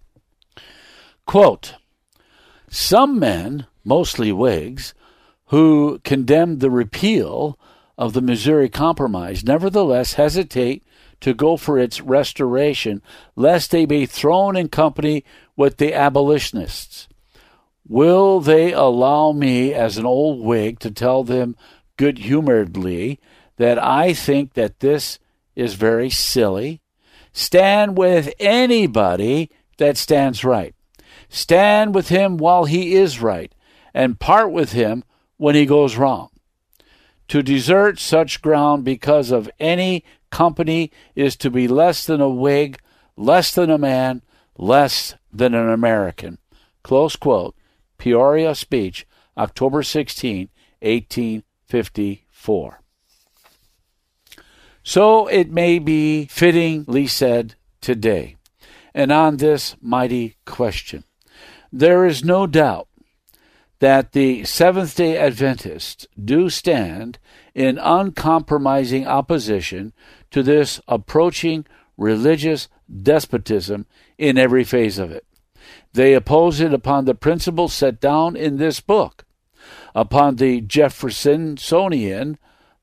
Quote, some men, mostly Whigs, who condemned the repeal of the Missouri Compromise, nevertheless hesitate to go for its restoration, lest they be thrown in company with the abolitionists. Will they allow me, as an old Whig, to tell them good-humoredly that I think that this is very silly? Stand with anybody that stands right. Stand with him while he is right, and part with him when he goes wrong. To desert such ground because of any company is to be less than a Whig, less than a man, less than an American. Close quote, Peoria Speech, October 16, 1854. So it may be fittingly said today, and on this mighty question, there is no doubt that the Seventh-day Adventists do stand in uncompromising opposition to this approaching religious despotism in every phase of it. They oppose it upon the principles set down in this book, upon the Jeffersonian,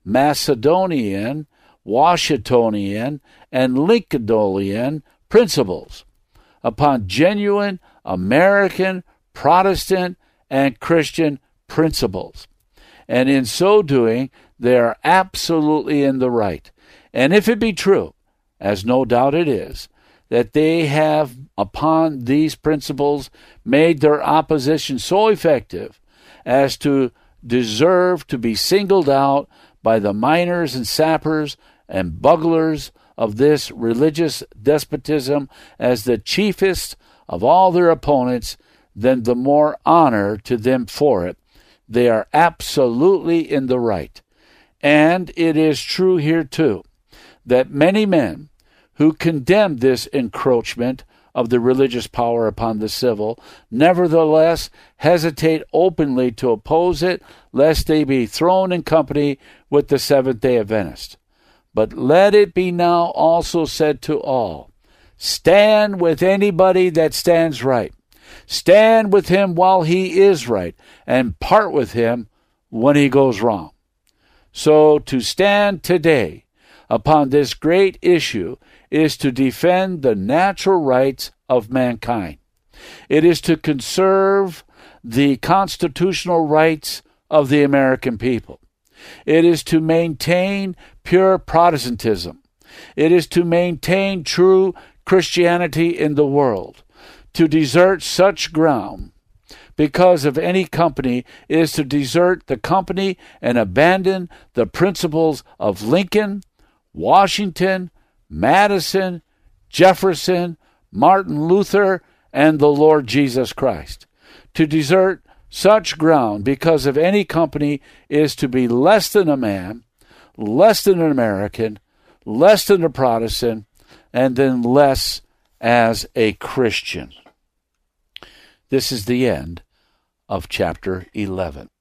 Macedonian, Washingtonian, and Lincolnian principles, upon genuine American, Protestant, and Christian principles. And in so doing, they are absolutely in the right. And if it be true, as no doubt it is, that they have upon these principles made their opposition so effective as to deserve to be singled out by the miners and sappers and bugglers of this religious despotism as the chiefest of all their opponents, then the more honor to them for it. They are absolutely in the right. And it is true here too, that many men who condemn this encroachment of the religious power upon the civil, nevertheless hesitate openly to oppose it, lest they be thrown in company with the Seventh-day Adventists. But let it be now also said to all, stand with anybody that stands right. Stand with him while he is right, and part with him when he goes wrong. So to stand today upon this great issue is to defend the natural rights of mankind. It is to conserve the constitutional rights of the American people. It is to maintain pure Protestantism. It is to maintain true Christianity in the world. To desert such ground because of any company is to desert the company and abandon the principles of Lincoln, Washington, Madison, Jefferson, Martin Luther, and the Lord Jesus Christ. To desert such ground because of any company is to be less than a man, less than an American, less than a Protestant, and then less as a Christian. This is the end of chapter 11.